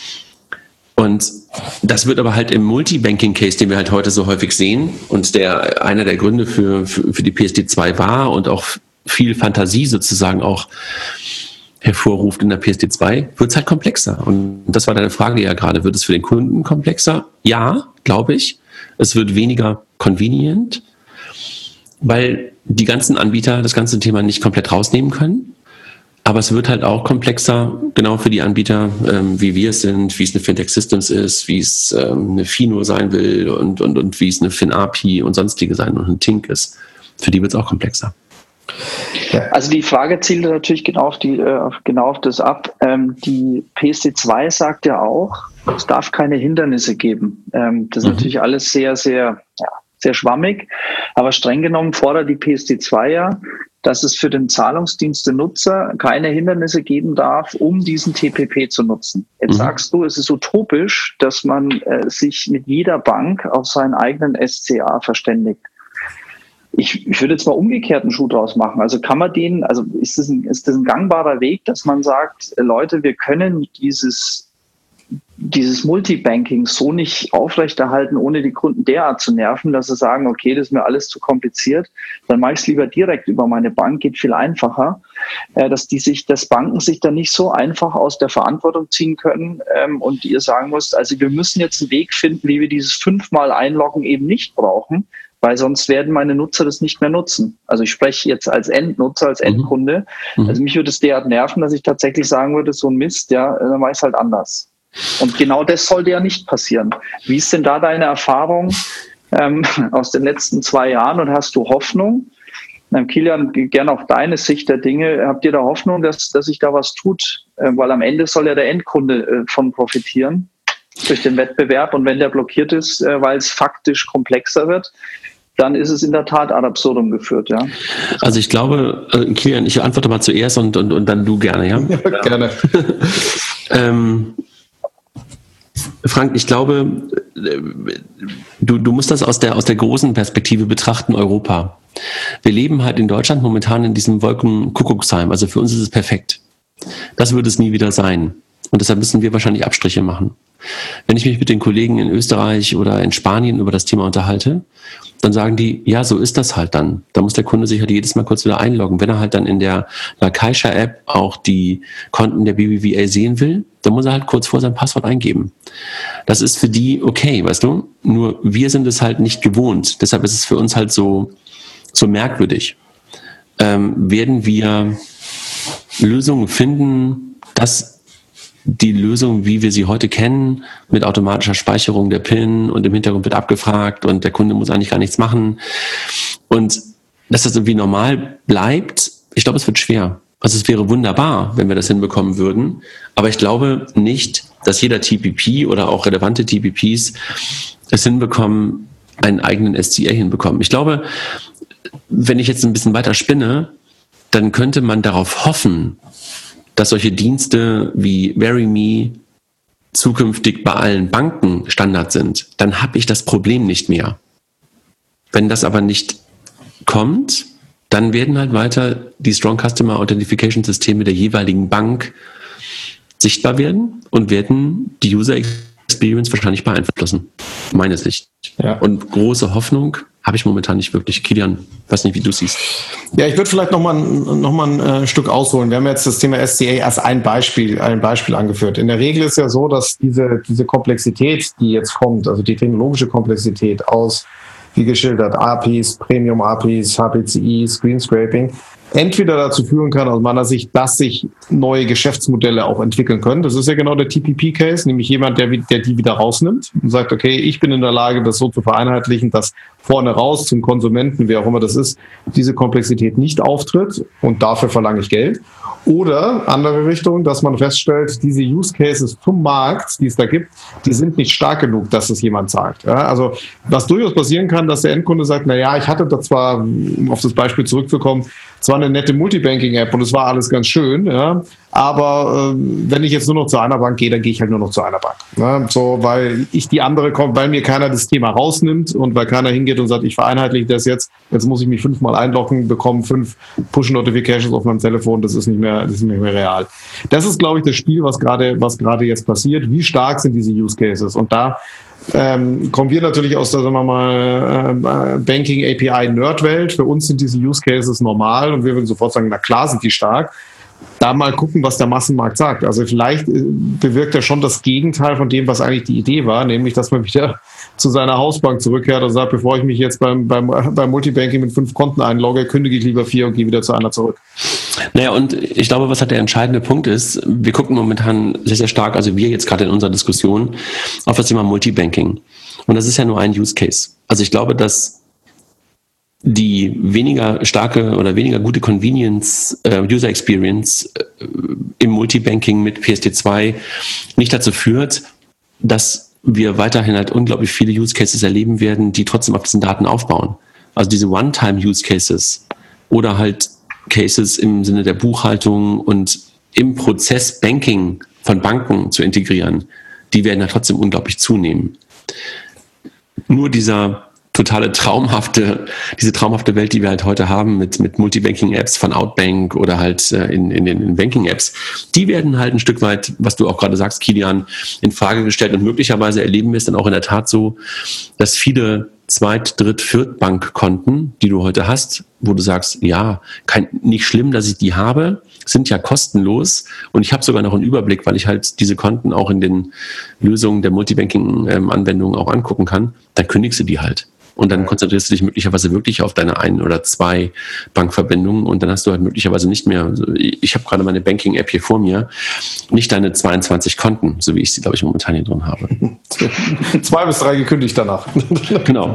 Speaker 4: Und das wird aber halt im Multibanking-Case, den wir halt heute so häufig sehen und der einer der Gründe für die PSD2 war und auch viel Fantasie sozusagen auch hervorruft in der PSD2, wird es halt komplexer. Und das war deine Frage ja gerade. Wird es für den Kunden komplexer? Ja, glaube ich. Es wird weniger convenient, weil die ganzen Anbieter das ganze Thema nicht komplett rausnehmen können. Aber es wird halt auch komplexer, genau für die Anbieter, wie wir es sind, wie es eine Fintech Systems ist, wie es eine Fino sein will und wie es eine FinAPI und sonstige sein und ein Tink ist. Für die wird es auch komplexer.
Speaker 3: Also die Frage zielt natürlich genau auf das ab. Die PSD2 sagt ja auch, es darf keine Hindernisse geben. Das ist natürlich alles sehr, sehr, sehr schwammig. Aber streng genommen fordert die PSD2 ja, dass es für den Zahlungsdienste-Nutzer keine Hindernisse geben darf, um diesen TPP zu nutzen. Jetzt sagst du, es ist utopisch, dass man sich mit jeder Bank auf seinen eigenen SCA verständigt. Ich würde jetzt mal umgekehrt einen Schuh draus machen. Also kann man ist das ein gangbarer Weg, dass man sagt, Leute, wir können dieses Multibanking so nicht aufrechterhalten, ohne die Kunden derart zu nerven, dass sie sagen, okay, das ist mir alles zu kompliziert, dann mache ich es lieber direkt über meine Bank, geht viel einfacher, dass Banken sich dann nicht so einfach aus der Verantwortung ziehen können und ihr sagen müsst, also wir müssen jetzt einen Weg finden, wie wir dieses 5-mal Einloggen eben nicht brauchen, weil sonst werden meine Nutzer das nicht mehr nutzen. Also ich spreche jetzt als Endnutzer, als Endkunde. Also mich würde es derart nerven, dass ich tatsächlich sagen würde, so ein Mist, ja, dann mache ich es halt anders. Und genau das sollte ja nicht passieren. Wie ist denn da deine Erfahrung aus den letzten 2 Jahren und hast du Hoffnung? Kilian, gerne auch deine Sicht der Dinge. Habt ihr da Hoffnung, dass sich da was tut? Weil am Ende soll ja der Endkunde von profitieren durch den Wettbewerb. Und wenn der blockiert ist, weil es faktisch komplexer wird, dann ist es in der Tat ad absurdum geführt, ja.
Speaker 4: Also ich glaube, Kilian, ich antworte mal zuerst und dann du gerne, ja?
Speaker 2: Ja, gerne.
Speaker 4: Frank, ich glaube, du musst das aus der großen Perspektive betrachten, Europa. Wir leben halt in Deutschland momentan in diesem Wolkenkuckucksheim. Also für uns ist es perfekt. Das wird es nie wieder sein. Und deshalb müssen wir wahrscheinlich Abstriche machen. Wenn ich mich mit den Kollegen in Österreich oder in Spanien über das Thema unterhalte, dann sagen die, ja, so ist das halt dann. Da muss der Kunde sich halt jedes Mal kurz wieder einloggen. Wenn er halt dann in der Caixa-App auch die Konten der BBVA sehen will, dann muss er halt kurz vor sein Passwort eingeben. Das ist für die okay, weißt du? Nur wir sind es halt nicht gewohnt. Deshalb ist es für uns halt so merkwürdig. Werden wir Lösungen finden, dass die Lösung, wie wir sie heute kennen, mit automatischer Speicherung der PIN und im Hintergrund wird abgefragt und der Kunde muss eigentlich gar nichts machen und dass das irgendwie normal bleibt, ich glaube, es wird schwer. Also es wäre wunderbar, wenn wir das hinbekommen würden, aber ich glaube nicht, dass jeder TPP oder auch relevante TPPs es hinbekommen, einen eigenen SCA hinbekommen. Ich glaube, wenn ich jetzt ein bisschen weiter spinne, dann könnte man darauf hoffen, dass solche Dienste wie VeryMe zukünftig bei allen Banken Standard sind, dann habe ich das Problem nicht mehr. Wenn das aber nicht kommt, dann werden halt weiter die Strong Customer Authentication Systeme der jeweiligen Bank sichtbar werden und werden die User Experience wahrscheinlich beeinflussen. Meine Sicht. Ja. Und große Hoffnung habe ich momentan nicht wirklich. Kilian, weiß nicht, wie du siehst.
Speaker 2: Ja, ich würde vielleicht noch mal ein Stück ausholen. Wir haben jetzt das Thema SCA als ein Beispiel angeführt. In der Regel ist ja so, dass diese Komplexität, die jetzt kommt, also die technologische Komplexität aus, wie geschildert, APIs, Premium APIs, HPCI, Screen Scraping, entweder dazu führen kann, aus meiner Sicht, dass sich neue Geschäftsmodelle auch entwickeln können. Das ist ja genau der TPP-Case, nämlich jemand, der die wieder rausnimmt und sagt, okay, ich bin in der Lage, das so zu vereinheitlichen, dass vorne raus zum Konsumenten, wer auch immer das ist, diese Komplexität nicht auftritt und dafür verlange ich Geld. Oder andere Richtung, dass man feststellt, diese Use Cases zum Markt, die es da gibt, die sind nicht stark genug, dass es jemand sagt. Ja, also was durchaus passieren kann, dass der Endkunde sagt, na ja, ich hatte da zwar, um auf das Beispiel zurückzukommen, zwar eine nette Multibanking-App und es war alles ganz schön, ja, aber wenn ich jetzt nur noch zu einer Bank gehe, dann gehe ich halt nur noch zu einer Bank. Ja, so, weil ich die andere kommt, weil mir keiner das Thema rausnimmt und weil keiner hingeht und sagt, ich vereinheitliche das jetzt muss ich mich 5-mal einloggen, bekomme 5 Push-Notifications auf meinem Telefon, das ist nicht mehr real. Das ist, glaube ich, das Spiel, was gerade jetzt passiert. Wie stark sind diese Use Cases? Und da kommen wir natürlich aus der, sagen wir mal, Banking API Nerd-Welt. Für uns sind diese Use Cases normal und wir würden sofort sagen, na klar sind die stark. Da mal gucken, was der Massenmarkt sagt. Also vielleicht bewirkt er schon das Gegenteil von dem, was eigentlich die Idee war, nämlich, dass man wieder zu seiner Hausbank zurückkehrt und sagt, bevor ich mich jetzt beim Multibanking mit 5 Konten einlogge, kündige ich lieber 4 und gehe wieder zu einer zurück.
Speaker 4: Naja, und ich glaube, was halt der entscheidende Punkt ist, wir gucken momentan sehr, sehr stark, also wir jetzt gerade in unserer Diskussion, auf das Thema Multibanking. Und das ist ja nur ein Use Case. Also ich glaube, dass die weniger starke oder weniger gute Convenience, User Experience im Multibanking mit PSD2 nicht dazu führt, dass wir weiterhin halt unglaublich viele Use Cases erleben werden, die trotzdem auf diesen Daten aufbauen. Also diese One-Time-Use Cases oder halt Cases im Sinne der Buchhaltung und im Prozess Banking von Banken zu integrieren, die werden ja trotzdem unglaublich zunehmen. Nur diese traumhafte Welt, die wir halt heute haben mit Multibanking-Apps von Outbank oder halt in den Banking-Apps, die werden halt ein Stück weit, was du auch gerade sagst, Kilian, in Frage gestellt und möglicherweise erleben wir es dann auch in der Tat so, dass viele Zweit-, Dritt-, Viertbankkonten, die du heute hast, wo du sagst, ja, nicht schlimm, dass ich die habe, sind ja kostenlos und ich habe sogar noch einen Überblick, weil ich halt diese Konten auch in den Lösungen der Multibanking-Anwendungen auch angucken kann, dann kündigst du die halt. Und dann konzentrierst du dich möglicherweise wirklich auf deine 1 oder 2 Bankverbindungen und dann hast du halt möglicherweise nicht mehr, also ich habe gerade meine Banking-App hier vor mir, nicht deine 22 Konten, so wie ich sie, glaube ich, momentan hier drin habe.
Speaker 2: 2 bis 3 gekündigt danach.
Speaker 4: Genau.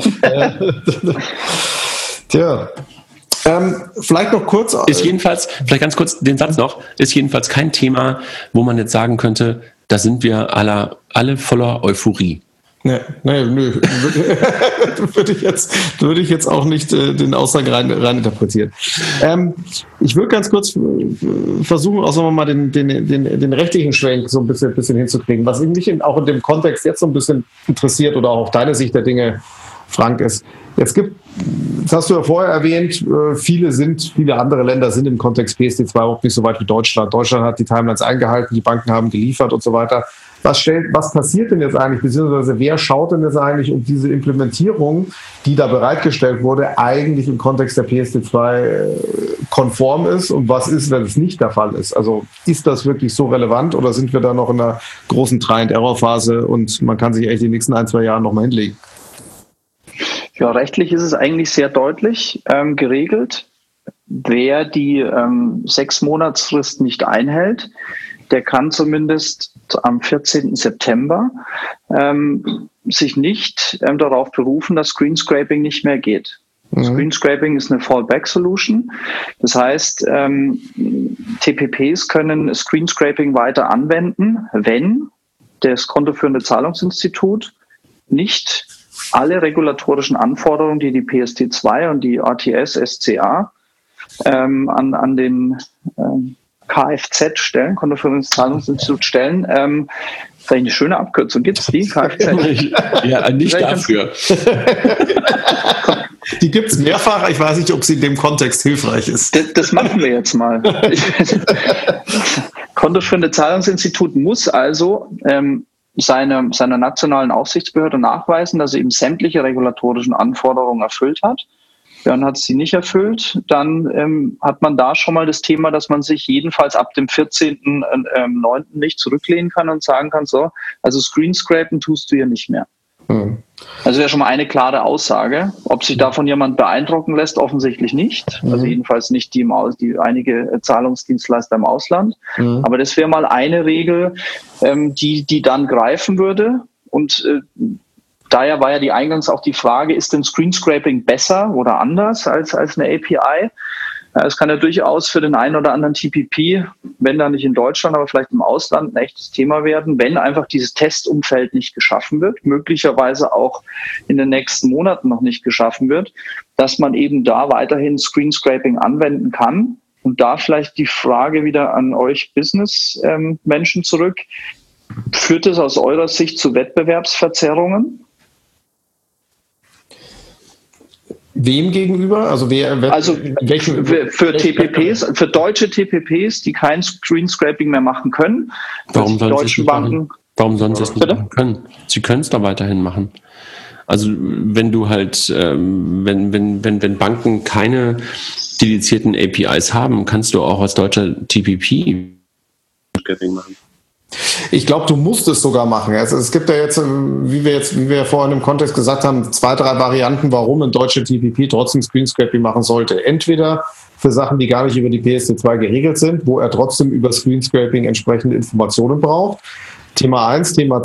Speaker 2: Tja. Vielleicht noch kurz.
Speaker 4: Vielleicht ganz kurz den Satz noch, ist jedenfalls kein Thema, wo man jetzt sagen könnte, da sind wir alle voller Euphorie.
Speaker 2: Nö. Würde ich jetzt auch nicht den Aussagen rein interpretieren. Ich würde ganz kurz versuchen, auch sagen wir mal den rechtlichen Schwenk so ein bisschen hinzukriegen, was mich auch in dem Kontext jetzt so ein bisschen interessiert oder auch deine Sicht der Dinge, Frank, ist. Das hast du ja vorher erwähnt, viele andere Länder sind im Kontext PSD2 überhaupt nicht so weit wie Deutschland. Deutschland hat die Timelines eingehalten, die Banken haben geliefert und so weiter. Was passiert denn jetzt eigentlich, beziehungsweise wer schaut denn jetzt eigentlich, ob diese Implementierung, die da bereitgestellt wurde, eigentlich im Kontext der PSD2 konform ist und was ist, wenn es nicht der Fall ist? Also ist das wirklich so relevant oder sind wir da noch in einer großen Try-and-Error-Phase und man kann sich echt die nächsten 1-2 Jahre nochmal hinlegen?
Speaker 3: Ja, rechtlich ist es eigentlich sehr deutlich geregelt. Wer die 6-Monatsfrist nicht einhält, der kann zumindest am 14. September sich nicht darauf berufen, dass Screen Scraping nicht mehr geht. Mhm. Screen Scraping ist eine Fallback-Solution. Das heißt, TPPs können Screen Scraping weiter anwenden, wenn das kontoführende Zahlungsinstitut nicht alle regulatorischen Anforderungen, die die PSD2 und die RTS SCA an den KFZ stellen, kontoführendes Zahlungsinstitut stellen. Vielleicht eine schöne Abkürzung. Gibt es die? KFZ?
Speaker 4: Ja, nicht dafür.
Speaker 2: Die gibt es mehrfach. Ich weiß nicht, ob sie in dem Kontext hilfreich ist.
Speaker 3: Das machen wir jetzt mal. Kontoführende Zahlungsinstitut muss also seiner nationalen Aufsichtsbehörde nachweisen, dass er eben sämtliche regulatorischen Anforderungen erfüllt hat. Dann hat es sie nicht erfüllt. Dann hat man da schon mal das Thema, dass man sich jedenfalls ab dem 14.09. nicht zurücklehnen kann und sagen kann, so, also Screenscrapen tust du hier nicht mehr. Also wäre schon mal eine klare Aussage. Ob sich davon jemand beeindrucken lässt, offensichtlich nicht. Also jedenfalls nicht die einige Zahlungsdienstleister im Ausland. Aber das wäre mal eine Regel, die dann greifen würde. Und daher war ja eingangs auch die Frage, ist denn Screenscraping besser oder anders als eine API? Es kann ja durchaus für den einen oder anderen TPP, wenn da nicht in Deutschland, aber vielleicht im Ausland, ein echtes Thema werden, wenn einfach dieses Testumfeld nicht geschaffen wird, möglicherweise auch in den nächsten Monaten noch nicht geschaffen wird, dass man eben da weiterhin Screenscraping anwenden kann. Und da vielleicht die Frage wieder an euch Business-Menschen zurück. Führt es aus eurer Sicht zu Wettbewerbsverzerrungen?
Speaker 2: Wem gegenüber? Also
Speaker 3: für TPPs, für deutsche TPPs, die kein Screenscraping mehr machen können.
Speaker 4: Warum sollen sie es nicht machen können? Sie können es da weiterhin machen. Also wenn du halt, wenn Banken keine dedizierten APIs haben, kannst du auch als deutscher TPP Scraping machen.
Speaker 2: Ich glaube, du musst es sogar machen. Also es gibt ja jetzt, wie wir vorhin im Kontext gesagt haben, 2-3 Varianten, warum ein deutscher TPP trotzdem Screenscraping machen sollte. Entweder für Sachen, die gar nicht über die PSD2 geregelt sind, wo er trotzdem über Screenscraping entsprechende Informationen braucht. Thema 1. Thema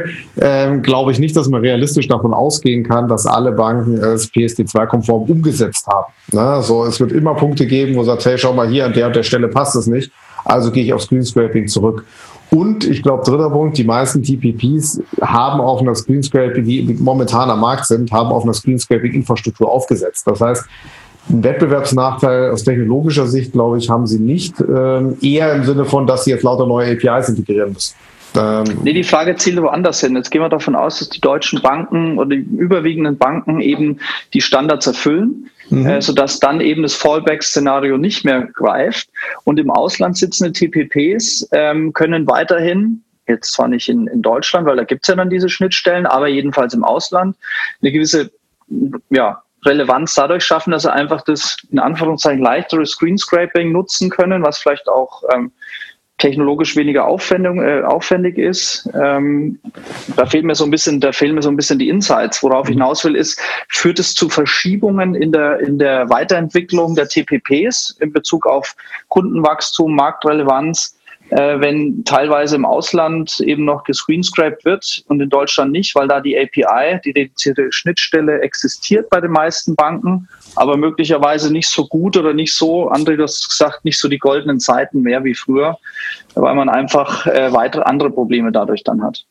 Speaker 2: 2, glaube ich nicht, dass man realistisch davon ausgehen kann, dass alle Banken es PSD2-konform umgesetzt haben. So, es wird immer Punkte geben, wo man sagt, hey, schau mal hier, an der und der Stelle passt es nicht, also gehe ich auf Screenscraping zurück. Und ich glaube, dritter Punkt, die meisten TPPs haben auf einer Screenscraping, die momentan am Markt sind, haben auf einer Screenscraping-Infrastruktur aufgesetzt. Das heißt, einen Wettbewerbsnachteil aus technologischer Sicht, glaube ich, haben sie nicht. Eher im Sinne von, dass sie jetzt lauter neue APIs integrieren müssen.
Speaker 3: Nee, die Frage zielt woanders hin. Jetzt gehen wir davon aus, dass die deutschen Banken oder die überwiegenden Banken eben die Standards erfüllen, sodass dann eben das Fallback-Szenario nicht mehr greift. Und im Ausland sitzende TPPs können weiterhin, jetzt zwar nicht in Deutschland, weil da gibt es ja dann diese Schnittstellen, aber jedenfalls im Ausland eine gewisse Relevanz dadurch schaffen, dass sie einfach das in Anführungszeichen leichtere Screenscraping nutzen können, was vielleicht auch technologisch weniger aufwendig ist. Da fehlen mir so ein bisschen die Insights. Worauf ich hinaus will, ist, führt es zu Verschiebungen in der Weiterentwicklung der TPPs in Bezug auf Kundenwachstum, Marktrelevanz, wenn teilweise im Ausland eben noch gescreenscrapt wird und in Deutschland nicht, weil da die API, die dedizierte Schnittstelle existiert bei den meisten Banken, aber möglicherweise nicht so gut oder nicht so, André, du hast gesagt, nicht so die goldenen Zeiten mehr wie früher, weil man einfach weitere andere Probleme dadurch dann hat.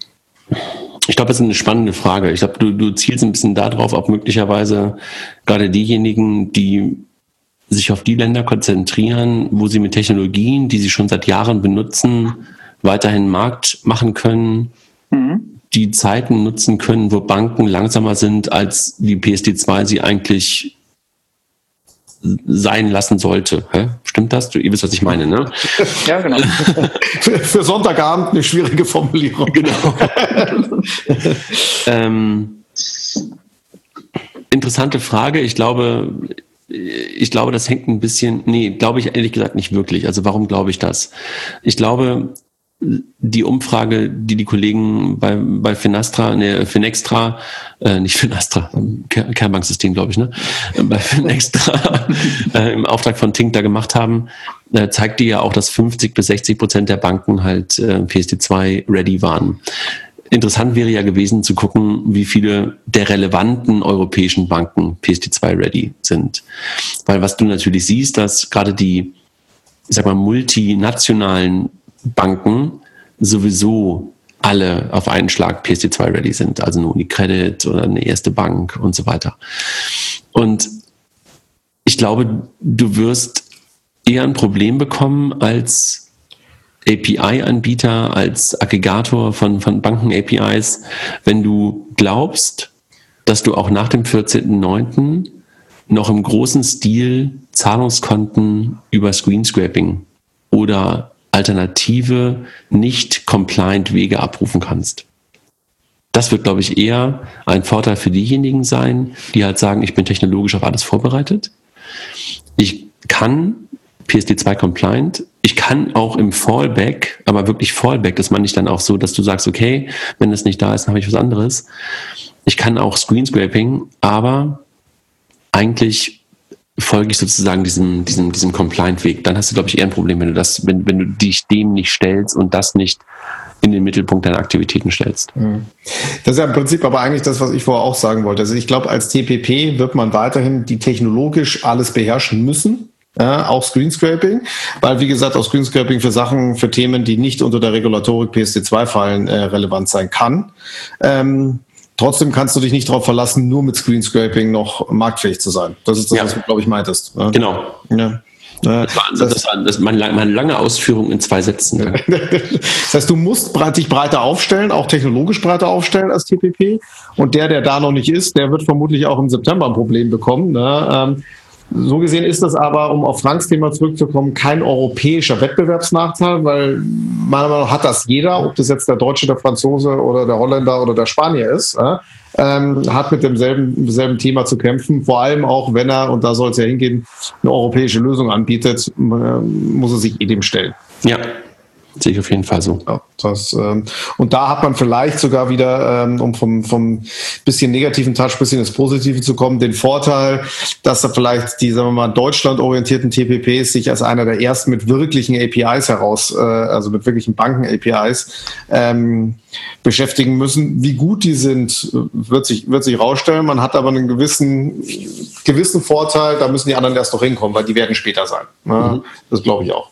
Speaker 4: Ich glaube, das ist eine spannende Frage. Ich glaube, du zielst ein bisschen darauf, ob möglicherweise gerade diejenigen, die sich auf die Länder konzentrieren, wo sie mit Technologien, die sie schon seit Jahren benutzen, weiterhin Markt machen können, die Zeiten nutzen können, wo Banken langsamer sind, als die PSD2 sie eigentlich sein lassen sollte. Stimmt das? Ihr wisst, was ich meine, ne?
Speaker 3: Ja, genau.
Speaker 2: Für Sonntagabend eine schwierige Formulierung.
Speaker 4: Genau. Interessante Frage. Ich glaube, das hängt ein bisschen, glaube ich ehrlich gesagt nicht wirklich. Also warum glaube ich das? Ich glaube, die Umfrage, die Kollegen bei Finastra, nicht Finastra, Kernbanksystem, glaube ich, ne? Bei Finextra im Auftrag von Tink da gemacht haben, zeigt die ja auch, dass 50-60% der Banken halt PSD2 ready waren. Interessant wäre ja gewesen zu gucken, wie viele der relevanten europäischen Banken PSD2 ready sind. Weil was du natürlich siehst, dass gerade die, ich sag mal, multinationalen Banken sowieso alle auf einen Schlag PSD2 ready sind. Also eine UniCredit oder eine Erste Bank und so weiter. Und ich glaube, du wirst eher ein Problem bekommen als API-Anbieter, als Aggregator von Banken-APIs, wenn du glaubst, dass du auch nach dem 14.09. noch im großen Stil Zahlungskonten über Screenscraping oder alternative, nicht compliant Wege abrufen kannst. Das wird, glaube ich, eher ein Vorteil für diejenigen sein, die halt sagen, ich bin technologisch auf alles vorbereitet. Ich kann PSD2 compliant. Ich kann auch im Fallback, aber wirklich Fallback, das meine ich dann auch so, dass du sagst, okay, wenn das nicht da ist, dann habe ich was anderes. Ich kann auch Screenscraping, aber eigentlich folge ich sozusagen diesem Compliant-Weg. Dann hast du, glaube ich, eher ein Problem, wenn du dich dem nicht stellst und das nicht in den Mittelpunkt deiner Aktivitäten stellst.
Speaker 2: Das ist ja im Prinzip aber eigentlich das, was ich vorher auch sagen wollte. Also ich glaube, als TPP wird man weiterhin die technologisch alles beherrschen müssen. Ja, auch Screenscraping, weil wie gesagt auch Screenscraping für Themen, die nicht unter der Regulatorik PSD2 fallen, relevant sein kann. Trotzdem kannst du dich nicht darauf verlassen, nur mit Screenscraping noch marktfähig zu sein. Das ist das, was du, glaube ich, meintest. Ja?
Speaker 4: Genau.
Speaker 2: Ja.
Speaker 4: Das war meine lange Ausführung in 2 Sätzen.
Speaker 2: Das heißt, du musst dich breiter aufstellen, auch technologisch breiter aufstellen als TPP. Und der da noch nicht ist, der wird vermutlich auch im September ein Problem bekommen. Ne? So gesehen ist das aber, um auf Franks Thema zurückzukommen, kein europäischer Wettbewerbsnachteil, weil meiner Meinung nach hat das jeder, ob das jetzt der Deutsche, der Franzose oder der Holländer oder der Spanier ist, hat mit demselben Thema zu kämpfen, vor allem auch, wenn er, und da soll es ja hingehen, eine europäische Lösung anbietet, muss er sich dem stellen.
Speaker 4: Ja. Sehe ich auf jeden Fall so.
Speaker 2: Ja, und da hat man vielleicht sogar wieder, um vom bisschen negativen Touch bisschen ins Positive zu kommen, den Vorteil, dass da vielleicht die, sagen wir mal, deutschlandorientierten TPPs sich als einer der ersten mit wirklichen APIs also mit wirklichen Banken-APIs beschäftigen müssen. Wie gut die sind, wird sich rausstellen. Man hat aber einen gewissen Vorteil, da müssen die anderen erst noch hinkommen, weil die werden später sein. Ja, das glaube ich auch.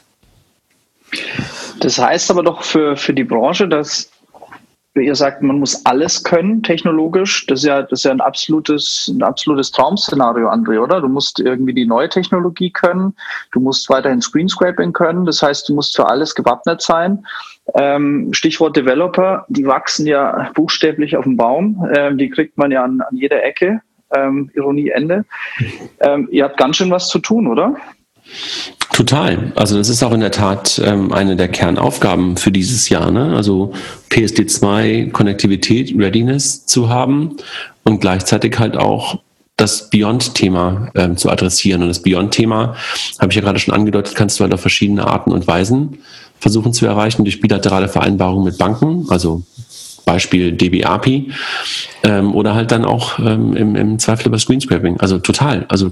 Speaker 3: Das heißt aber doch für die Branche, dass ihr sagt, man muss alles können technologisch. Das ist ja ein absolutes Traum-Szenario, André, oder? Du musst irgendwie die neue Technologie können. Du musst weiterhin Screenscraping können. Das heißt, du musst für alles gewappnet sein. Stichwort Developer, die wachsen ja buchstäblich auf dem Baum. Die kriegt man ja an jeder Ecke. Ironie, Ende. Ihr habt ganz schön was zu tun, oder?
Speaker 4: Total. Also das ist auch in der Tat eine der Kernaufgaben für dieses Jahr, ne? Also PSD2 Konnektivität, Readiness zu haben und gleichzeitig halt auch das Beyond-Thema zu adressieren. Und das Beyond-Thema, habe ich ja gerade schon angedeutet, kannst du halt auf verschiedene Arten und Weisen versuchen zu erreichen, durch bilaterale Vereinbarungen mit Banken, also Beispiel DB-API, oder halt dann auch im Zweifel über Screenscraping. Also total. Also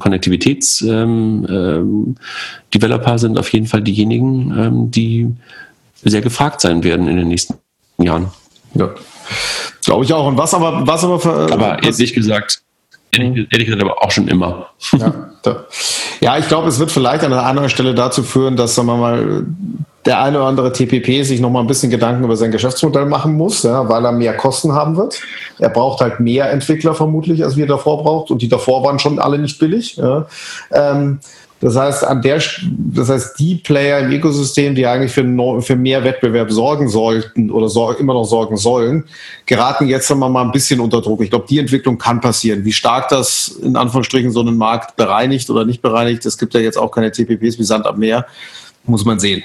Speaker 4: Konnektivitäts-Developer sind auf jeden Fall diejenigen, die sehr gefragt sein werden in den nächsten Jahren.
Speaker 2: Ja, glaube ich auch. Und was aber
Speaker 4: ehrlich gesagt aber auch schon immer.
Speaker 2: Ja, ich glaube, es wird vielleicht an einer anderen Stelle dazu führen, dass, sagen wir mal, der eine oder andere TPP sich noch mal ein bisschen Gedanken über sein Geschäftsmodell machen muss, ja, weil er mehr Kosten haben wird. Er braucht halt mehr Entwickler vermutlich, als wir davor braucht. Und die davor waren schon alle nicht billig. Ja. Das heißt, die Player im Ökosystem, die eigentlich für mehr Wettbewerb sorgen sollten oder immer noch sorgen sollen, geraten jetzt sagen wir mal ein bisschen unter Druck. Ich glaube, die Entwicklung kann passieren. Wie stark das in Anführungsstrichen so einen Markt bereinigt oder nicht bereinigt, es gibt ja jetzt auch keine TPPs wie Sand am Meer, muss man sehen.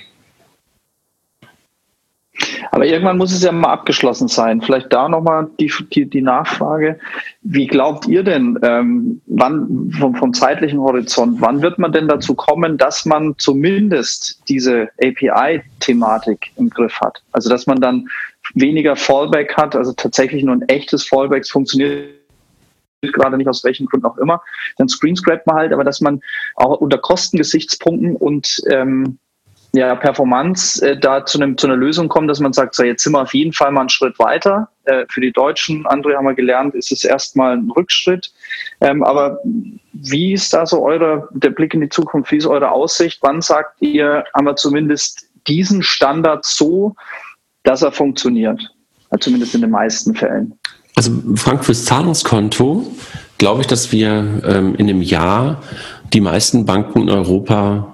Speaker 3: Aber irgendwann muss es ja mal abgeschlossen sein. Vielleicht da nochmal die Nachfrage. Wie glaubt ihr denn, wann vom zeitlichen Horizont, wann wird man denn dazu kommen, dass man zumindest diese API-Thematik im Griff hat? Also dass man dann weniger Fallback hat, also tatsächlich nur ein echtes Fallback, es funktioniert gerade nicht, aus welchen Gründen auch immer. Dann screenscrapt man halt, aber dass man auch unter Kostengesichtspunkten und Performance da zu einer Lösung kommt, dass man sagt, so jetzt sind wir auf jeden Fall mal einen Schritt weiter. Für die Deutschen, André, haben wir gelernt, ist es erstmal ein Rückschritt. Aber wie ist da so der Blick in die Zukunft? Wie ist eure Aussicht? Wann sagt ihr, haben wir zumindest diesen Standard so, dass er funktioniert? Also zumindest in den meisten Fällen.
Speaker 4: Also Frank, fürs Zahlungskonto glaube ich, dass wir in einem Jahr die meisten Banken in Europa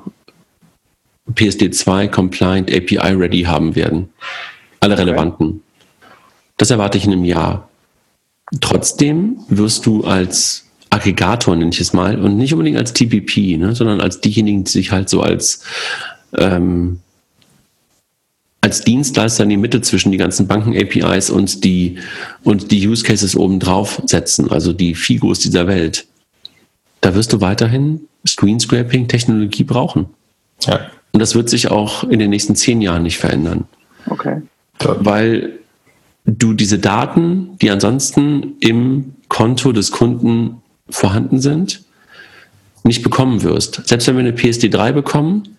Speaker 4: PSD2 Compliant API Ready haben werden. Alle relevanten. Das erwarte ich in einem Jahr. Trotzdem wirst du als Aggregator, nenne ich es mal, und nicht unbedingt als TPP, ne, sondern als diejenigen, die sich halt so als als Dienstleister in die Mitte zwischen die ganzen Banken-APIs und die Use Cases obendrauf setzen, also die Figos dieser Welt, da wirst du weiterhin Screen-Scraping-Technologie brauchen.
Speaker 2: Ja.
Speaker 4: Und das wird sich auch in den nächsten 10 Jahren nicht verändern.
Speaker 3: Okay.
Speaker 4: Weil du diese Daten, die ansonsten im Konto des Kunden vorhanden sind, nicht bekommen wirst. Selbst wenn wir eine PSD3 bekommen,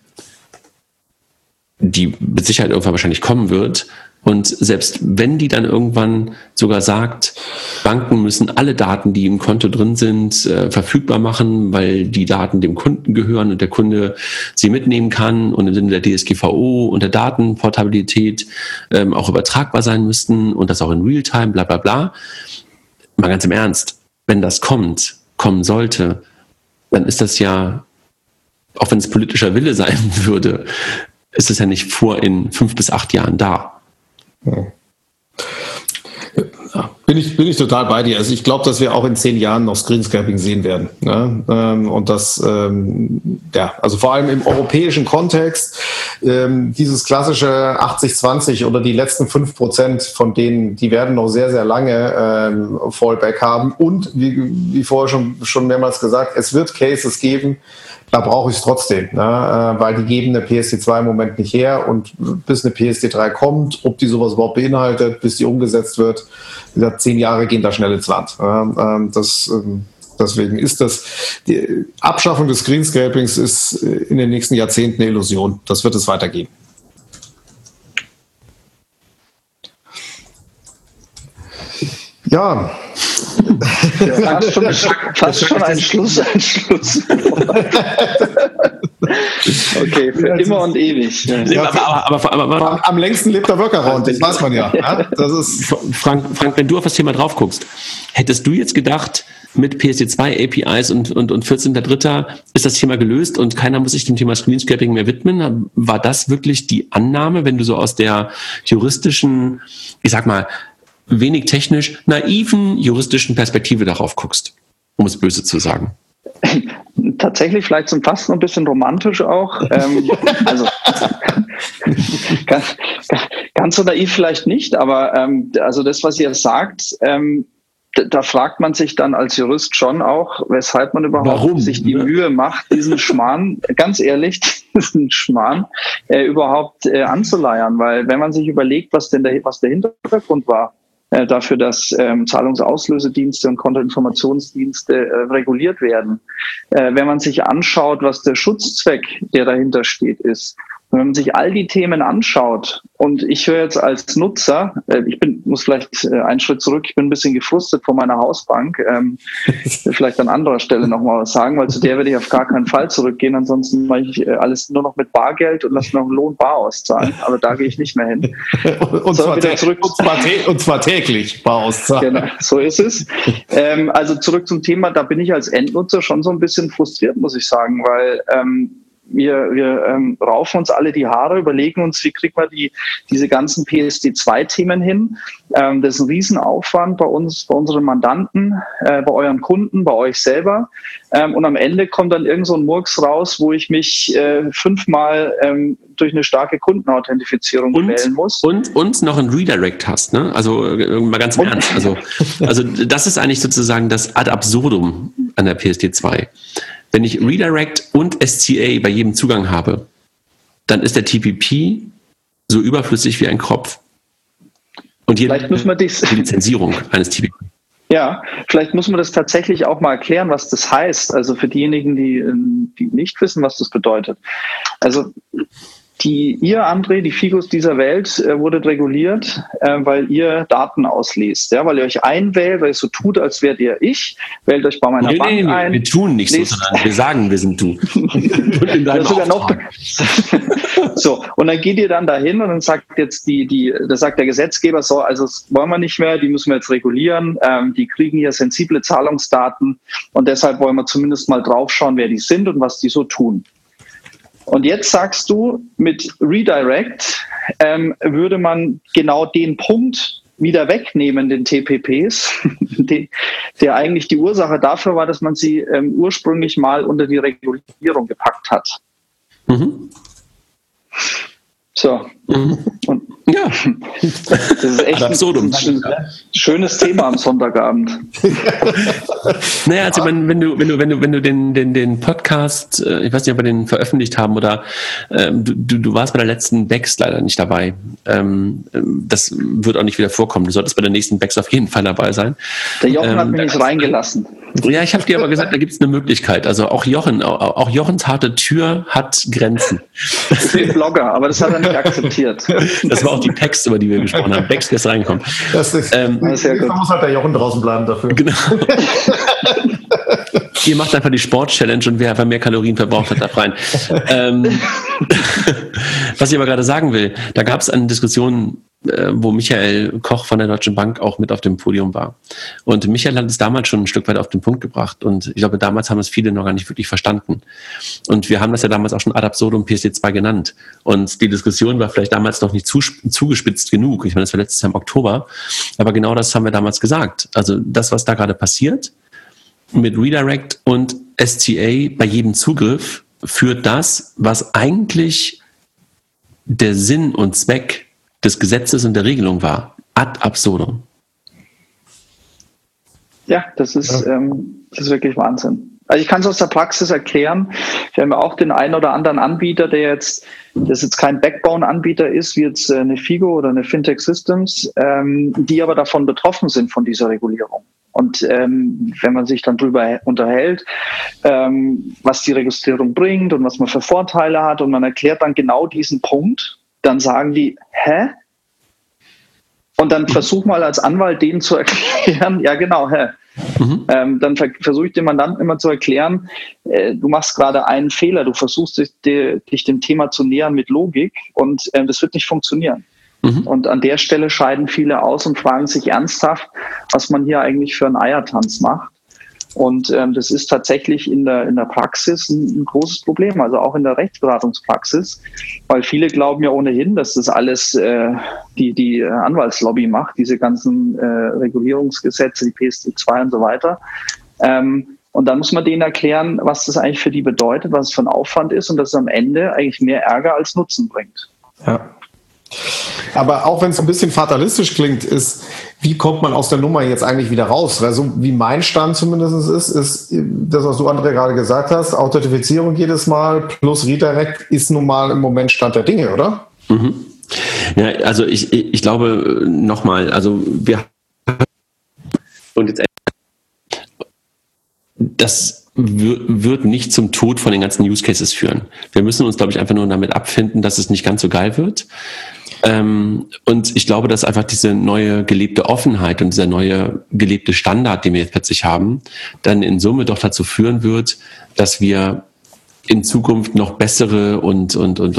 Speaker 4: die mit Sicherheit irgendwann wahrscheinlich kommen wird, und selbst wenn die dann irgendwann sogar sagt, Banken müssen alle Daten, die im Konto drin sind, verfügbar machen, weil die Daten dem Kunden gehören und der Kunde sie mitnehmen kann und im Sinne der DSGVO und der Datenportabilität auch übertragbar sein müssten und das auch in Realtime, bla bla bla. Mal ganz im Ernst, wenn das kommen sollte, dann ist das ja, auch wenn es politischer Wille sein würde, ist es ja nicht in 5 bis 8 Jahren da.
Speaker 2: Ja, bin ich total bei dir. Also ich glaube, dass wir auch in 10 Jahren noch Screenscraping sehen werden. Ne? Und das, also vor allem im europäischen Kontext, dieses klassische 80-20 oder die letzten 5% von denen, die werden noch sehr, sehr lange Fallback haben. Und wie vorher schon mehrmals gesagt, es wird Cases geben, da brauche ich es trotzdem, ne? Weil die geben eine PSD2 im Moment nicht her und bis eine PSD3 kommt, ob die sowas überhaupt beinhaltet, bis die umgesetzt wird, wie gesagt, 10 Jahre gehen da schnell ins Land. Deswegen ist die Abschaffung des Screenscrapings ist in den nächsten Jahrzehnten eine Illusion. Das wird es weitergeben. Ja.
Speaker 3: Fast schon ein Schluss. Okay, für immer und ewig.
Speaker 4: Ja,
Speaker 2: aber am längsten lebt der Workaround, das weiß man ja. Das ist
Speaker 4: Frank, wenn du auf das Thema drauf guckst, hättest du jetzt gedacht, mit PSD2 APIs und 14.3. ist das Thema gelöst und keiner muss sich dem Thema Screenscraping mehr widmen? War das wirklich die Annahme, wenn du so aus der juristischen, ich sag mal, wenig technisch naiven juristischen Perspektive darauf guckst, um es böse zu sagen?
Speaker 3: Tatsächlich vielleicht zum Fast ein bisschen romantisch auch. Also ganz so naiv vielleicht nicht, aber also das, was ihr sagt, da fragt man sich dann als Jurist schon auch, weshalb man überhaupt sich die Mühe macht, diesen Schmarrn, ganz ehrlich, diesen Schmarrn überhaupt anzuleiern. Weil wenn man sich überlegt, was der Hintergrund war, dafür, dass Zahlungsauslösedienste und Kontoinformationsdienste reguliert werden. Wenn man sich anschaut, was der Schutzzweck, der dahinter steht, ist, und wenn man sich all die Themen anschaut, und ich höre jetzt als Nutzer, muss vielleicht einen Schritt zurück, ich bin ein bisschen gefrustet von meiner Hausbank, vielleicht an anderer Stelle nochmal was sagen, weil zu der werde ich auf gar keinen Fall zurückgehen, ansonsten mache ich alles nur noch mit Bargeld und lasse noch einen Lohn bar auszahlen, aber da gehe ich nicht mehr hin.
Speaker 2: Und zwar täglich bar auszahlen.
Speaker 3: Genau, so ist es. Also zurück zum Thema, da bin ich als Endnutzer schon so ein bisschen frustriert, muss ich sagen, weil wir raufen uns alle die Haare, überlegen uns, wie kriegt man diese ganzen PSD2-Themen hin. Das ist ein Riesenaufwand bei uns, bei unseren Mandanten, bei euren Kunden, bei euch selber. Und am Ende kommt dann irgend so ein Murks raus, wo ich mich 5-mal durch eine starke Kundenauthentifizierung wählen muss.
Speaker 4: Und noch ein Redirect hast, ne? Also mal ganz im Ernst. Also das ist eigentlich sozusagen das Ad absurdum an der PSD2. Wenn ich Redirect und SCA bei jedem Zugang habe, dann ist der TPP so überflüssig wie ein Kropf. Und
Speaker 3: vielleicht muss man
Speaker 4: die Lizenzierung eines TPP.
Speaker 3: Ja, vielleicht muss man das tatsächlich auch mal erklären, was das heißt. Also für diejenigen, die nicht wissen, was das bedeutet. Also ihr, André, die Figos dieser Welt, wurdet reguliert, weil ihr Daten auslest. Ja, weil ihr euch einwählt, weil ihr so tut, als wärt ihr ich, wählt euch bei meiner Bank ein.
Speaker 4: Wir tun nicht so, sondern wir sagen, wir sind du.
Speaker 3: So, und dann geht ihr dann dahin und dann sagt jetzt das sagt der Gesetzgeber so, also das wollen wir nicht mehr, die müssen wir jetzt regulieren, die kriegen hier sensible Zahlungsdaten und deshalb wollen wir zumindest mal draufschauen, wer die sind und was die so tun. Und jetzt sagst du, mit Redirect würde man genau den Punkt wieder wegnehmen, den TPPs, der eigentlich die Ursache dafür war, dass man sie ursprünglich mal unter die Regulierung gepackt hat.
Speaker 4: Mhm.
Speaker 3: So. Und
Speaker 4: Ja.
Speaker 3: das ist echt ein schönes Thema am Sonntagabend.
Speaker 4: Naja, also wenn du den Podcast, ich weiß nicht, ob wir den veröffentlicht haben oder du warst bei der letzten Becks leider nicht dabei. Das wird auch nicht wieder vorkommen. Du solltest bei der nächsten Becks auf jeden Fall dabei sein.
Speaker 3: Der Jochen hat mich nicht reingelassen.
Speaker 4: Ja, ich habe dir aber gesagt, da gibt es eine Möglichkeit. Also auch Jochens harte Tür hat Grenzen.
Speaker 3: Ich bin Blogger, aber das hat er nicht akzeptiert.
Speaker 4: Das war auch die Text, über die wir gesprochen haben. Becks ist reingekommen.
Speaker 2: Das ist sehr gut. Da muss halt der Jochen draußen bleiben dafür.
Speaker 4: Genau. Ihr macht einfach die Sport-Challenge und wer einfach mehr Kalorien verbraucht hat, darf rein. Was ich aber gerade sagen will, da gab es eine Diskussion, wo Michael Koch von der Deutschen Bank auch mit auf dem Podium war. Und Michael hat es damals schon ein Stück weit auf den Punkt gebracht. Und ich glaube, damals haben es viele noch gar nicht wirklich verstanden. Und wir haben das ja damals auch schon ad absurdum PSD2 genannt. Und die Diskussion war vielleicht damals noch nicht zugespitzt genug. Ich meine, das war letztes Jahr im Oktober. Aber genau das haben wir damals gesagt. Also das, was da gerade passiert, mit Redirect und STA bei jedem Zugriff, führt das, was eigentlich der Sinn und Zweck des Gesetzes und der Regelung war, ad absurdum.
Speaker 3: Ja, das ist wirklich Wahnsinn. Also ich kann es aus der Praxis erklären. Wir haben ja auch den einen oder anderen Anbieter, das jetzt kein Backbone-Anbieter ist, wie jetzt eine Figo oder eine Fintech Systems, die aber davon betroffen sind von dieser Regulierung. Und wenn man sich dann drüber unterhält, was die Registrierung bringt und was man für Vorteile hat und man erklärt dann genau diesen Punkt, dann sagen die, hä? Und dann versuch mal als Anwalt denen zu erklären, ja genau, hä? Dann versuche ich dem Mandanten immer zu erklären, du machst gerade einen Fehler, du versuchst dich dem Thema zu nähern mit Logik und das wird nicht funktionieren. Und an der Stelle scheiden viele aus und fragen sich ernsthaft, was man hier eigentlich für einen Eiertanz macht. Und das ist tatsächlich in der Praxis ein großes Problem, also auch in der Rechtsberatungspraxis, weil viele glauben ja ohnehin, dass das alles die Anwaltslobby macht, diese ganzen Regulierungsgesetze, die PSD2 und so weiter. Und dann muss man denen erklären, was das eigentlich für die bedeutet, was es für ein Aufwand ist und dass es am Ende eigentlich mehr Ärger als Nutzen bringt.
Speaker 2: Ja. Aber auch wenn es ein bisschen fatalistisch klingt, wie kommt man aus der Nummer jetzt eigentlich wieder raus? Also wie mein Stand zumindest ist das, was du, André, gerade gesagt hast, Authentifizierung jedes Mal plus Redirect ist nun mal im Moment Stand der Dinge, oder?
Speaker 4: Mhm. Ja, also ich glaube nochmal, also das wird nicht zum Tod von den ganzen Use Cases führen. Wir müssen uns, glaube ich, einfach nur damit abfinden, dass es nicht ganz so geil wird. Und ich glaube, dass einfach diese neue gelebte Offenheit und dieser neue gelebte Standard, den wir jetzt plötzlich haben, dann in Summe doch dazu führen wird, dass wir in Zukunft noch bessere und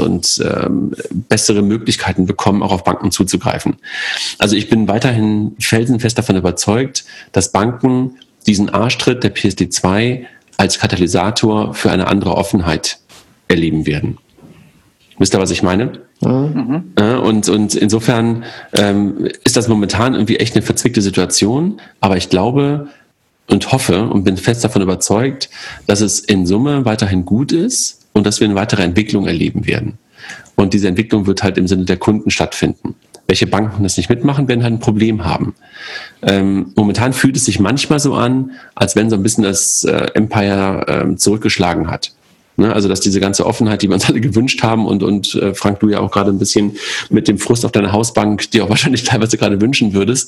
Speaker 4: bessere Möglichkeiten bekommen, auch auf Banken zuzugreifen. Also ich bin weiterhin felsenfest davon überzeugt, dass Banken diesen Arschtritt der PSD2 als Katalysator für eine andere Offenheit erleben werden. Wisst ihr, was ich meine? Mhm. Und insofern ist das momentan irgendwie echt eine verzwickte Situation, aber ich glaube und hoffe und bin fest davon überzeugt, dass es in Summe weiterhin gut ist und dass wir eine weitere Entwicklung erleben werden. Und diese Entwicklung wird halt im Sinne der Kunden stattfinden. Welche Banken das nicht mitmachen, werden halt ein Problem haben. Momentan fühlt es sich manchmal so an, als wenn so ein bisschen das Empire zurückgeschlagen hat. Ne? Also dass diese ganze Offenheit, die wir uns alle gewünscht haben und Frank, du ja auch gerade ein bisschen mit dem Frust auf deiner Hausbank, die auch wahrscheinlich teilweise gerade wünschen würdest,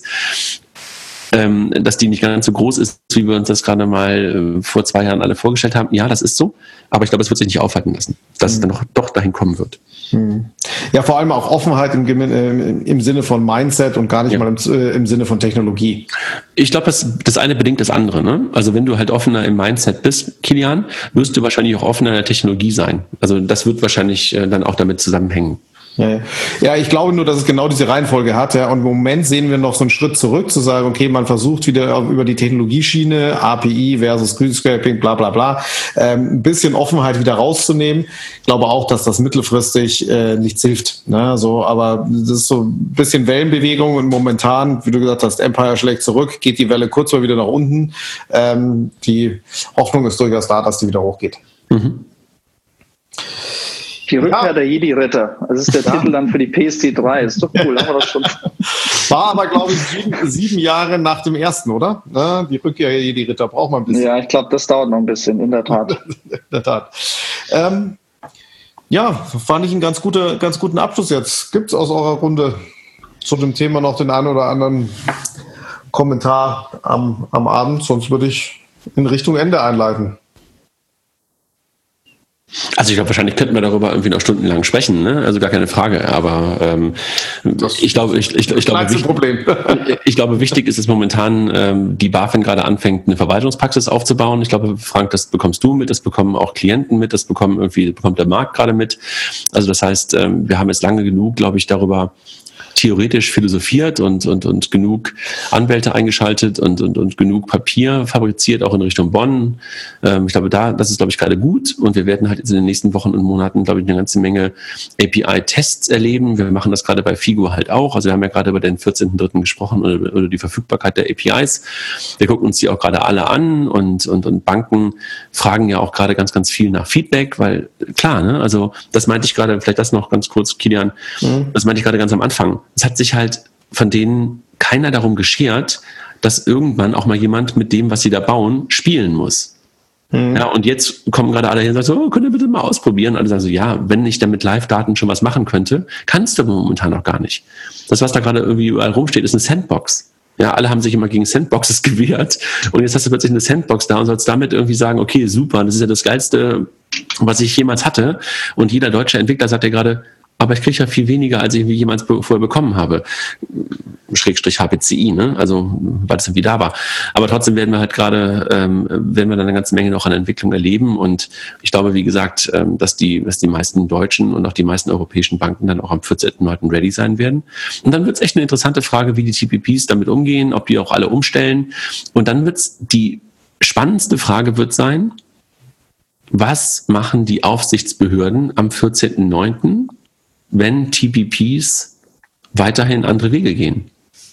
Speaker 4: dass die nicht ganz so groß ist, wie wir uns das gerade mal vor 2 Jahren alle vorgestellt haben. Ja, das ist so, aber ich glaube, es wird sich nicht aufhalten lassen, dass es dann doch dahin kommen wird.
Speaker 2: Ja, vor allem auch Offenheit im Sinne von Mindset und gar nicht mal im Sinne von Technologie.
Speaker 4: Ich glaube, das eine bedingt das andere. Ne? Also wenn du halt offener im Mindset bist, Kilian, wirst du wahrscheinlich auch offener in der Technologie sein. Also das wird wahrscheinlich dann auch damit zusammenhängen.
Speaker 2: Ja, ich glaube nur, dass es genau diese Reihenfolge hat. Ja. Und im Moment sehen wir noch so einen Schritt zurück, zu sagen, okay, man versucht wieder über die Technologieschiene, API versus Screenscraping, bla bla bla, ein bisschen Offenheit wieder rauszunehmen. Ich glaube auch, dass das mittelfristig nichts hilft. Ne? So, aber das ist so ein bisschen Wellenbewegung und momentan, wie du gesagt hast, Empire schlägt zurück, geht die Welle kurz mal wieder nach unten. Die Hoffnung ist durchaus da, dass die wieder hochgeht. Mhm.
Speaker 3: Die Rückkehr der Jedi-Ritter. Das ist der Titel dann für die PSD3. Ist doch cool, haben wir das schon.
Speaker 2: War aber, glaube ich, 7 Jahre nach dem ersten, oder? Die Rückkehr der Jedi-Ritter braucht man ein bisschen.
Speaker 3: Ja, ich glaube, das dauert noch ein bisschen, in der Tat.
Speaker 2: In der Tat. Fand ich einen ganz guten Abschluss jetzt. Gibt es aus eurer Runde zu dem Thema noch den einen oder anderen Kommentar am Abend? Sonst würde ich in Richtung Ende einleiten.
Speaker 4: Also ich glaube, wahrscheinlich könnten wir darüber irgendwie noch stundenlang sprechen, ne? Also gar keine Frage. Aber ich glaube, wichtig ist es momentan, die BaFin gerade anfängt, eine Verwaltungspraxis aufzubauen. Ich glaube, Frank, das bekommst du mit, das bekommen auch Klienten mit, das bekommt der Markt gerade mit. Also das heißt, wir haben jetzt lange genug, glaube ich, darüber theoretisch philosophiert und genug Anwälte eingeschaltet und genug Papier fabriziert, auch in Richtung Bonn. Ich glaube, das ist, glaube ich, gerade gut. Und wir werden halt jetzt in den nächsten Wochen und Monaten, glaube ich, eine ganze Menge API-Tests erleben. Wir machen das gerade bei Figo halt auch. Also wir haben ja gerade über den 14.3. gesprochen oder die Verfügbarkeit der APIs. Wir gucken uns die auch gerade alle an und Banken fragen ja auch gerade ganz, ganz viel nach Feedback, weil klar, ne, also das meinte ich gerade, vielleicht das noch ganz kurz, Kilian, das meinte ich gerade ganz am Anfang. Es hat sich halt von denen keiner darum geschert, dass irgendwann auch mal jemand mit dem, was sie da bauen, spielen muss. Ja, und jetzt kommen gerade alle hin und sagen so, könnt ihr bitte mal ausprobieren? Und alle sagen so, ja, wenn ich da mit Live-Daten schon was machen könnte, kannst du aber momentan noch gar nicht. Das, was da gerade irgendwie überall rumsteht, ist eine Sandbox. Ja, alle haben sich immer gegen Sandboxes gewehrt und jetzt hast du plötzlich eine Sandbox da und sollst damit irgendwie sagen, okay, super, das ist ja das Geilste, was ich jemals hatte. Und jeder deutsche Entwickler sagt ja gerade, aber ich kriege ja viel weniger, als ich jemals vorher bekommen habe. Schrägstrich HPCI, ne? Also, weil es irgendwie da war. Aber trotzdem werden wir halt gerade, werden wir dann eine ganze Menge noch an Entwicklung erleben. Und ich glaube, wie gesagt, dass die meisten deutschen und auch die meisten europäischen Banken dann auch am 14.9. ready sein werden. Und dann wird es echt eine interessante Frage, wie die TPPs damit umgehen, ob die auch alle umstellen. Und dann wird's die spannendste Frage wird sein, was machen die Aufsichtsbehörden am 14.9., wenn TPPs weiterhin andere Wege gehen?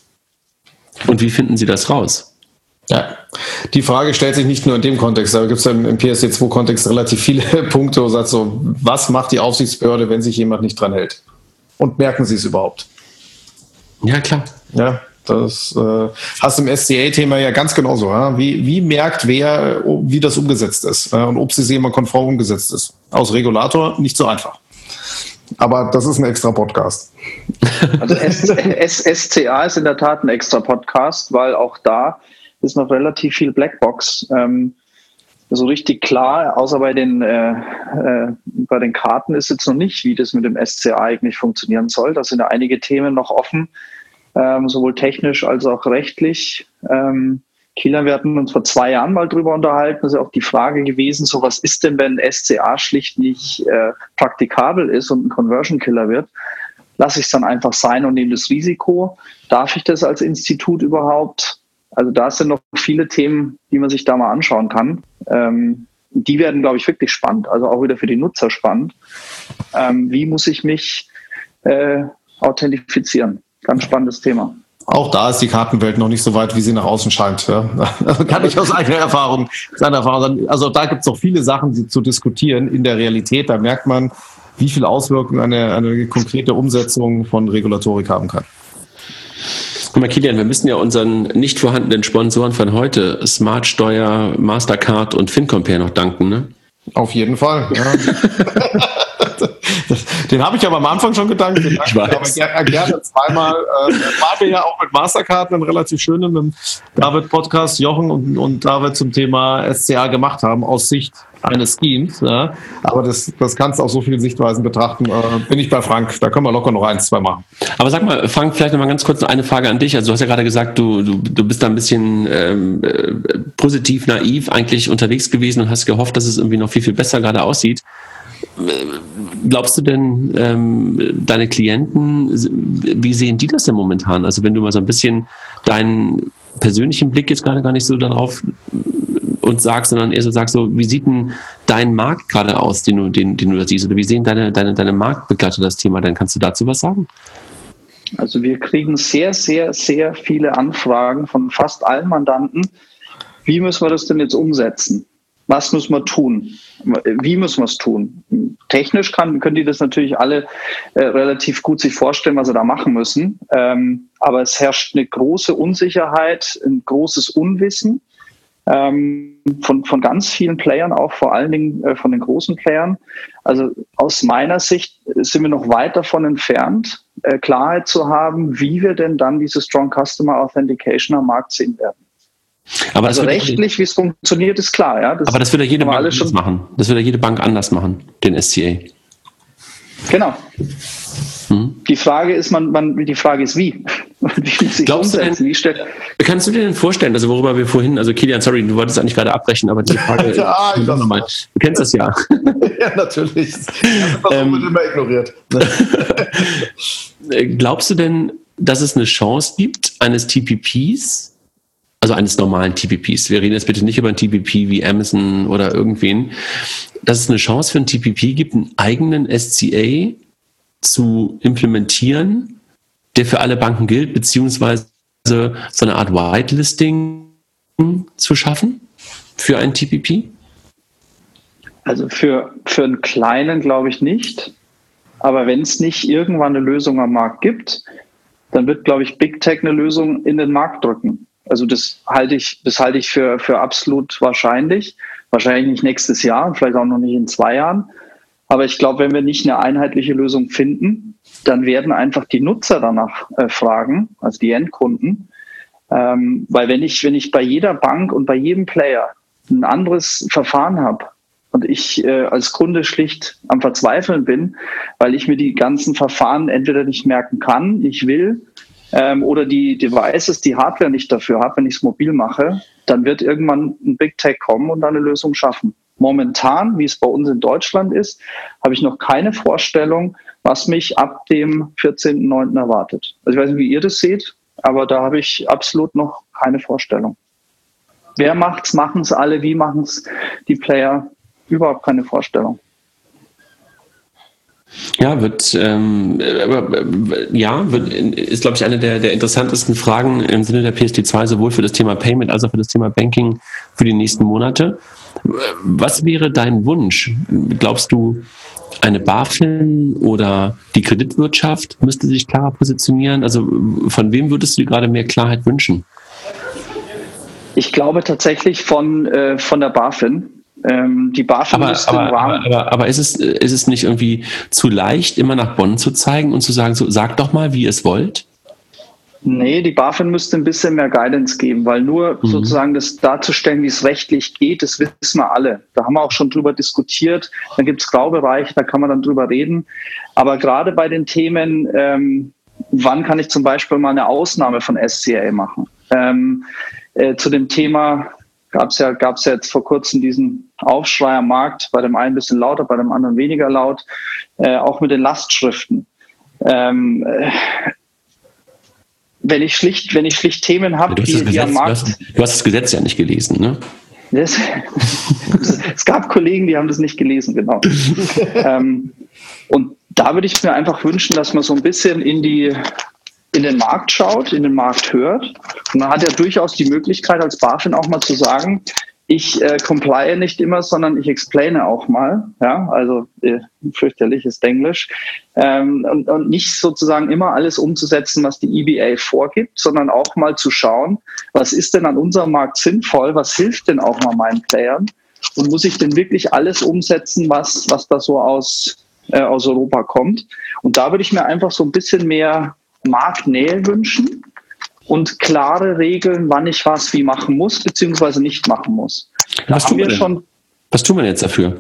Speaker 4: Und wie finden Sie das raus?
Speaker 2: Ja, die Frage stellt sich nicht nur in dem Kontext, da gibt es im PSD2-Kontext relativ viele Punkte, wo sagt so, was macht die Aufsichtsbehörde, wenn sich jemand nicht dran hält? Und merken Sie es überhaupt?
Speaker 4: Ja, klar.
Speaker 2: Ja, das hast du im SCA-Thema ja ganz genauso. Ja? Wie merkt wer, wie das umgesetzt ist und ob es jemand konform umgesetzt ist? Aus Regulator nicht so einfach. Aber das ist ein extra Podcast.
Speaker 3: Also SCA ist in der Tat ein extra Podcast, weil auch da ist noch relativ viel Blackbox. So richtig klar, außer bei den Karten ist jetzt noch nicht, wie das mit dem SCA eigentlich funktionieren soll. Da sind ja einige Themen noch offen, sowohl technisch als auch rechtlich. Kilian, wir hatten uns vor 2 Jahren mal drüber unterhalten. Das ist ja auch die Frage gewesen, so was ist denn, wenn SCA schlicht nicht praktikabel ist und ein Conversion-Killer wird? Lasse ich es dann einfach sein und nehme das Risiko? Darf ich das als Institut überhaupt? Also da sind noch viele Themen, die man sich da mal anschauen kann. Die werden, glaube ich, wirklich spannend, also auch wieder für die Nutzer spannend. Wie muss ich mich authentifizieren? Ganz spannendes Thema.
Speaker 2: Auch da ist die Kartenwelt noch nicht so weit, wie sie nach außen scheint. Ja. Kann ich aus eigener Erfahrung sagen. Also da gibt es noch viele Sachen zu diskutieren in der Realität. Da merkt man, wie viel Auswirkungen eine konkrete Umsetzung von Regulatorik haben kann.
Speaker 4: Guck mal, Kilian, wir müssen ja unseren nicht vorhandenen Sponsoren von heute, Smartsteuer, Mastercard und FinCompare noch danken, ne?
Speaker 2: Auf jeden Fall. Ja. Den habe ich aber am Anfang schon gedankt.
Speaker 4: Ich weiß.
Speaker 2: Aber gerne zweimal. Waren wir ja auch mit Mastercard einen relativ schönen David-Podcast, Jochen und David zum Thema SCA gemacht haben, aus Sicht eines Schemes. Ja. Aber das kannst du auf so vielen Sichtweisen betrachten. Bin ich bei Frank. Da können wir locker noch 1, 2 machen.
Speaker 4: Aber sag mal, Frank, vielleicht noch mal ganz kurz eine Frage an dich. Also du hast ja gerade gesagt, du bist da ein bisschen positiv naiv eigentlich unterwegs gewesen und hast gehofft, dass es irgendwie noch viel, viel besser gerade aussieht. Glaubst du denn, deine Klienten, wie sehen die das denn momentan? Also wenn du mal so ein bisschen deinen persönlichen Blick jetzt gerade gar nicht so darauf und sagst, sondern eher so sagst, so, wie sieht denn dein Markt gerade aus, den du da siehst? Oder wie sehen deine Marktbegleiter das Thema? Dann kannst du dazu was sagen?
Speaker 3: Also wir kriegen sehr, sehr, sehr viele Anfragen von fast allen Mandanten. Wie müssen wir das denn jetzt umsetzen? was müssen wir tun? Wie müssen wir es tun? Technisch können die das natürlich alle relativ gut sich vorstellen, was sie da machen müssen. Aber es herrscht eine große Unsicherheit, ein großes Unwissen von ganz vielen Playern, auch vor allen Dingen von den großen Playern. Also aus meiner Sicht sind wir noch weit davon entfernt, Klarheit zu haben, wie wir denn dann diese Strong Customer Authentication am Markt sehen werden.
Speaker 4: Aber
Speaker 3: also rechtlich, wie es funktioniert, ist klar. Ja?
Speaker 4: Aber das wird ja jede Bank anders machen. Das wird ja jede Bank anders machen, den SCA.
Speaker 3: Genau. Die Frage ist, die Frage ist wie.
Speaker 4: Glaubst du denn, kannst du dir denn vorstellen, also worüber wir vorhin, also Kilian, sorry, du wolltest eigentlich gerade abbrechen, aber die Frage, nochmal. Du kennst das ja.
Speaker 2: Ja, natürlich. Das wird immer ignoriert.
Speaker 4: Glaubst du denn, dass es eine Chance gibt, eines TPPs, also eines normalen TPPs, wir reden jetzt bitte nicht über ein TPP wie Amazon oder irgendwen, dass es eine Chance für ein TPP gibt, einen eigenen SCA zu implementieren, der für alle Banken gilt, beziehungsweise so eine Art Whitelisting zu schaffen für ein TPP?
Speaker 3: Also für einen kleinen glaube ich nicht. Aber wenn es nicht irgendwann eine Lösung am Markt gibt, dann wird, glaube ich, Big Tech eine Lösung in den Markt drücken. Also das halte ich für absolut wahrscheinlich. Wahrscheinlich nicht nächstes Jahr, vielleicht auch noch nicht in 2 Jahren. Aber ich glaube, wenn wir nicht eine einheitliche Lösung finden, dann werden einfach die Nutzer danach fragen, also die Endkunden. Weil wenn ich bei jeder Bank und bei jedem Player ein anderes Verfahren habe und ich als Kunde schlicht am Verzweifeln bin, weil ich mir die ganzen Verfahren entweder nicht merken kann, nicht will, oder die Devices, die Hardware nicht dafür habe, wenn ich es mobil mache, dann wird irgendwann ein Big Tech kommen und eine Lösung schaffen. Momentan, wie es bei uns in Deutschland ist, habe ich noch keine Vorstellung, was mich ab dem 14.09. erwartet. Also ich weiß nicht, wie ihr das seht, aber da habe ich absolut noch keine Vorstellung. Wer macht's, machen es alle, wie machen es die Player? Überhaupt keine Vorstellung.
Speaker 4: Ja, ist, glaube ich, eine der interessantesten Fragen im Sinne der PSD2, sowohl für das Thema Payment als auch für das Thema Banking für die nächsten Monate. Was wäre dein Wunsch? Glaubst du, eine BaFin oder die Kreditwirtschaft müsste sich klarer positionieren? Also von wem würdest du dir gerade mehr Klarheit wünschen?
Speaker 3: Ich glaube tatsächlich von der BaFin. Die BaFin
Speaker 4: aber ist es nicht irgendwie zu leicht, immer nach Bonn zu zeigen und zu sagen, so, sagt doch mal, wie ihr es wollt?
Speaker 3: Nee, die BaFin müsste ein bisschen mehr Guidance geben, weil nur sozusagen das darzustellen, wie es rechtlich geht, das wissen wir alle. Da haben wir auch schon drüber diskutiert. Dann gibt es Graubereiche, da kann man dann drüber reden. Aber gerade bei den Themen, wann kann ich zum Beispiel mal eine Ausnahme von SCA machen? Zu dem Thema gab's ja jetzt vor kurzem diesen Aufschrei am Markt, bei dem einen ein bisschen lauter, bei dem anderen weniger laut, auch mit den Lastschriften. Wenn ich schlicht Themen habe, die am Markt...
Speaker 4: Du hast das Gesetz ja nicht gelesen, ne?
Speaker 3: Es gab Kollegen, die haben das nicht gelesen, genau. Und da würde ich mir einfach wünschen, dass man so ein bisschen in den Markt schaut, in den Markt hört. Und man hat ja durchaus die Möglichkeit, als BaFin auch mal zu sagen, ich complye nicht immer, sondern ich explaine auch mal. Ja, also fürchterliches Englisch. Und nicht sozusagen immer alles umzusetzen, was die EBA vorgibt, sondern auch mal zu schauen, was ist denn an unserem Markt sinnvoll, was hilft denn auch mal meinen Playern und muss ich denn wirklich alles umsetzen, was da so aus Europa kommt. Und da würde ich mir einfach so ein bisschen mehr Marktnähe wünschen und klare Regeln, wann ich was wie machen muss, beziehungsweise nicht machen muss.
Speaker 4: Was tun wir jetzt dafür?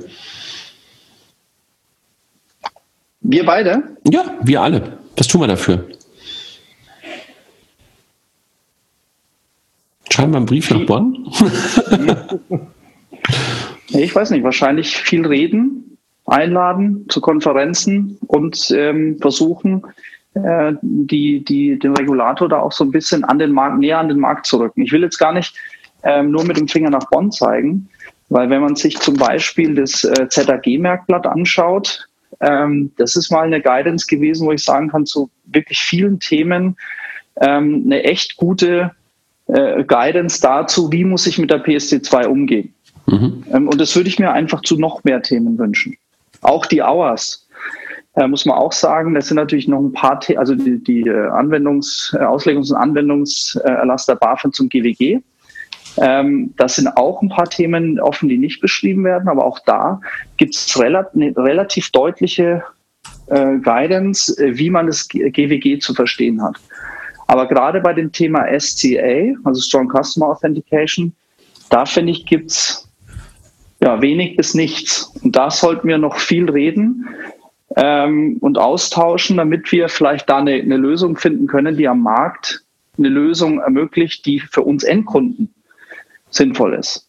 Speaker 3: Wir beide?
Speaker 4: Ja, wir alle. Was tun wir dafür? Schreiben wir einen Brief nach Bonn?
Speaker 3: Ich weiß nicht, wahrscheinlich viel reden, einladen zu Konferenzen und versuchen, den Regulator da auch so ein bisschen näher an den Markt zu rücken. Ich will jetzt gar nicht nur mit dem Finger nach Bonn zeigen, weil wenn man sich zum Beispiel das ZAG-Merkblatt anschaut, das ist mal eine Guidance gewesen, wo ich sagen kann, zu wirklich vielen Themen eine echt gute Guidance dazu, wie muss ich mit der PSD2 umgehen. Und das würde ich mir einfach zu noch mehr Themen wünschen. Auch die Hours, muss man auch sagen, das sind natürlich noch ein paar Themen, also die Auslegungs- und Anwendungserlass der BaFin zum GWG. Das sind auch ein paar Themen offen, die nicht beschrieben werden, aber auch da gibt es relativ deutliche Guidance, wie man das GWG zu verstehen hat. Aber gerade bei dem Thema SCA, also Strong Customer Authentication, da finde ich, gibt es wenig bis nichts. Und da sollten wir noch viel reden und austauschen, damit wir vielleicht da eine Lösung finden können, die am Markt eine Lösung ermöglicht, die für uns Endkunden sinnvoll ist.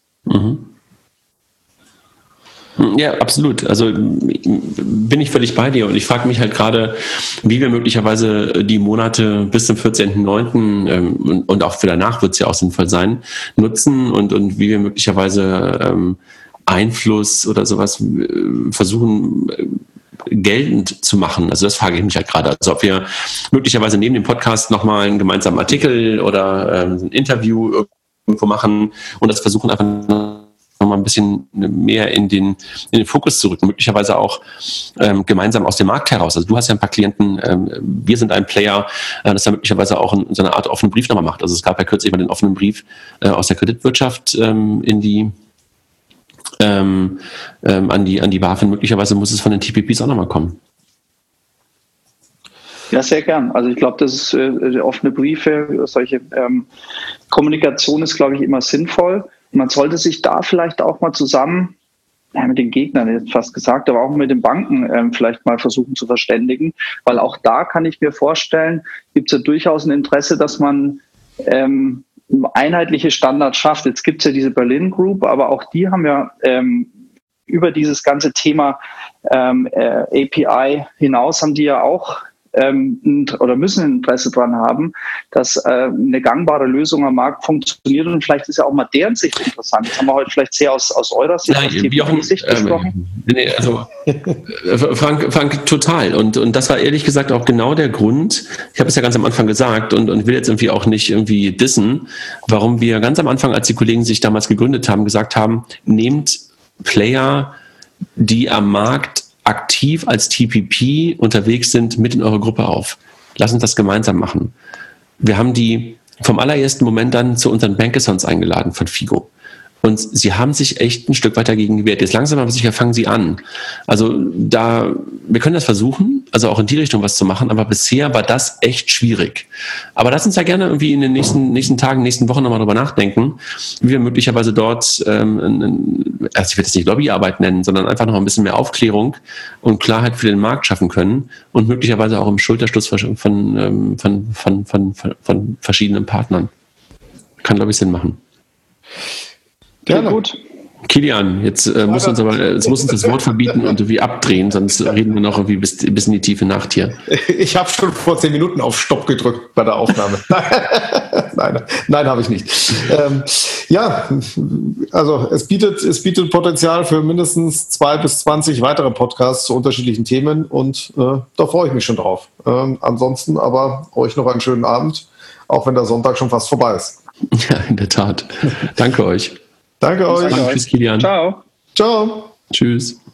Speaker 4: Ja, absolut. Also bin ich völlig bei dir und ich frage mich halt gerade, wie wir möglicherweise die Monate bis zum 14.09. Und auch für danach wird es ja auch sinnvoll sein, nutzen und wie wir möglicherweise Einfluss oder sowas versuchen geltend zu machen. Also das frage ich mich halt gerade. Also ob wir möglicherweise neben dem Podcast nochmal einen gemeinsamen Artikel oder ein Interview irgendwo machen und das versuchen einfach nochmal ein bisschen mehr in den Fokus zu rücken, möglicherweise auch gemeinsam aus dem Markt heraus. Also du hast ja ein paar Klienten, wir sind ein Player, das ja möglicherweise auch in so einer Art offenen Brief nochmal macht. Also es gab ja kürzlich mal den offenen Brief aus der Kreditwirtschaft an die BaFin. Möglicherweise muss es von den TPPs auch nochmal kommen.
Speaker 3: Ja, sehr gern. Also ich glaube, das ist offene Briefe, solche Kommunikation ist, glaube ich, immer sinnvoll. Man sollte sich da vielleicht auch mal zusammen mit den Gegnern, jetzt fast gesagt, aber auch mit den Banken vielleicht mal versuchen zu verständigen, weil auch da kann ich mir vorstellen, gibt es ja durchaus ein Interesse, dass man einheitliche Standards schafft. Jetzt gibt es ja diese Berlin Group, aber auch die haben ja über dieses ganze Thema API hinaus haben die ja auch oder müssen ein Interesse dran haben, dass eine gangbare Lösung am Markt funktioniert und vielleicht ist ja auch mal deren Sicht interessant. Das haben wir heute vielleicht sehr aus eurer Sicht, aus TPP-Sicht gesprochen.
Speaker 4: Nee, also Frank, total. Und das war ehrlich gesagt auch genau der Grund, ich habe es ja ganz am Anfang gesagt und will jetzt irgendwie auch nicht irgendwie dissen, warum wir ganz am Anfang, als die Kollegen sich damals gegründet haben, gesagt haben, nehmt Player, die am Markt aktiv als TPP unterwegs sind, mit in eure Gruppe auf. Lass uns das gemeinsam machen. Wir haben die vom allerersten Moment dann zu unseren Bankathons eingeladen von FIGO. Und sie haben sich echt ein Stück weiter dagegen gewehrt. Jetzt langsam aber sicher fangen sie an. Also wir können das versuchen, also auch in die Richtung was zu machen, aber bisher war das echt schwierig. Aber lass uns ja gerne irgendwie in den nächsten Tagen, nächsten Wochen nochmal drüber nachdenken, wie wir möglicherweise dort, ich will das nicht Lobbyarbeit nennen, sondern einfach noch ein bisschen mehr Aufklärung und Klarheit für den Markt schaffen können und möglicherweise auch im Schulterschluss von verschiedenen Partnern. Kann, glaube ich, Sinn machen.
Speaker 2: Gerne.
Speaker 3: Gut.
Speaker 4: Kilian, jetzt muss uns das Wort verbieten und irgendwie abdrehen, sonst reden wir noch irgendwie bis in die tiefe Nacht hier.
Speaker 2: Ich habe schon vor 10 Minuten auf Stopp gedrückt bei der Aufnahme. Nein, habe ich nicht. Also es bietet Potenzial für mindestens 2 bis 20 weitere Podcasts zu unterschiedlichen Themen und da freue ich mich schon drauf. Ansonsten aber euch noch einen schönen Abend, auch wenn der Sonntag schon fast vorbei ist.
Speaker 4: Ja, in der Tat. Danke euch.
Speaker 2: Danke euch.
Speaker 4: Tschüss, Kilian.
Speaker 3: Ciao.
Speaker 2: Ciao.
Speaker 4: Tschüss.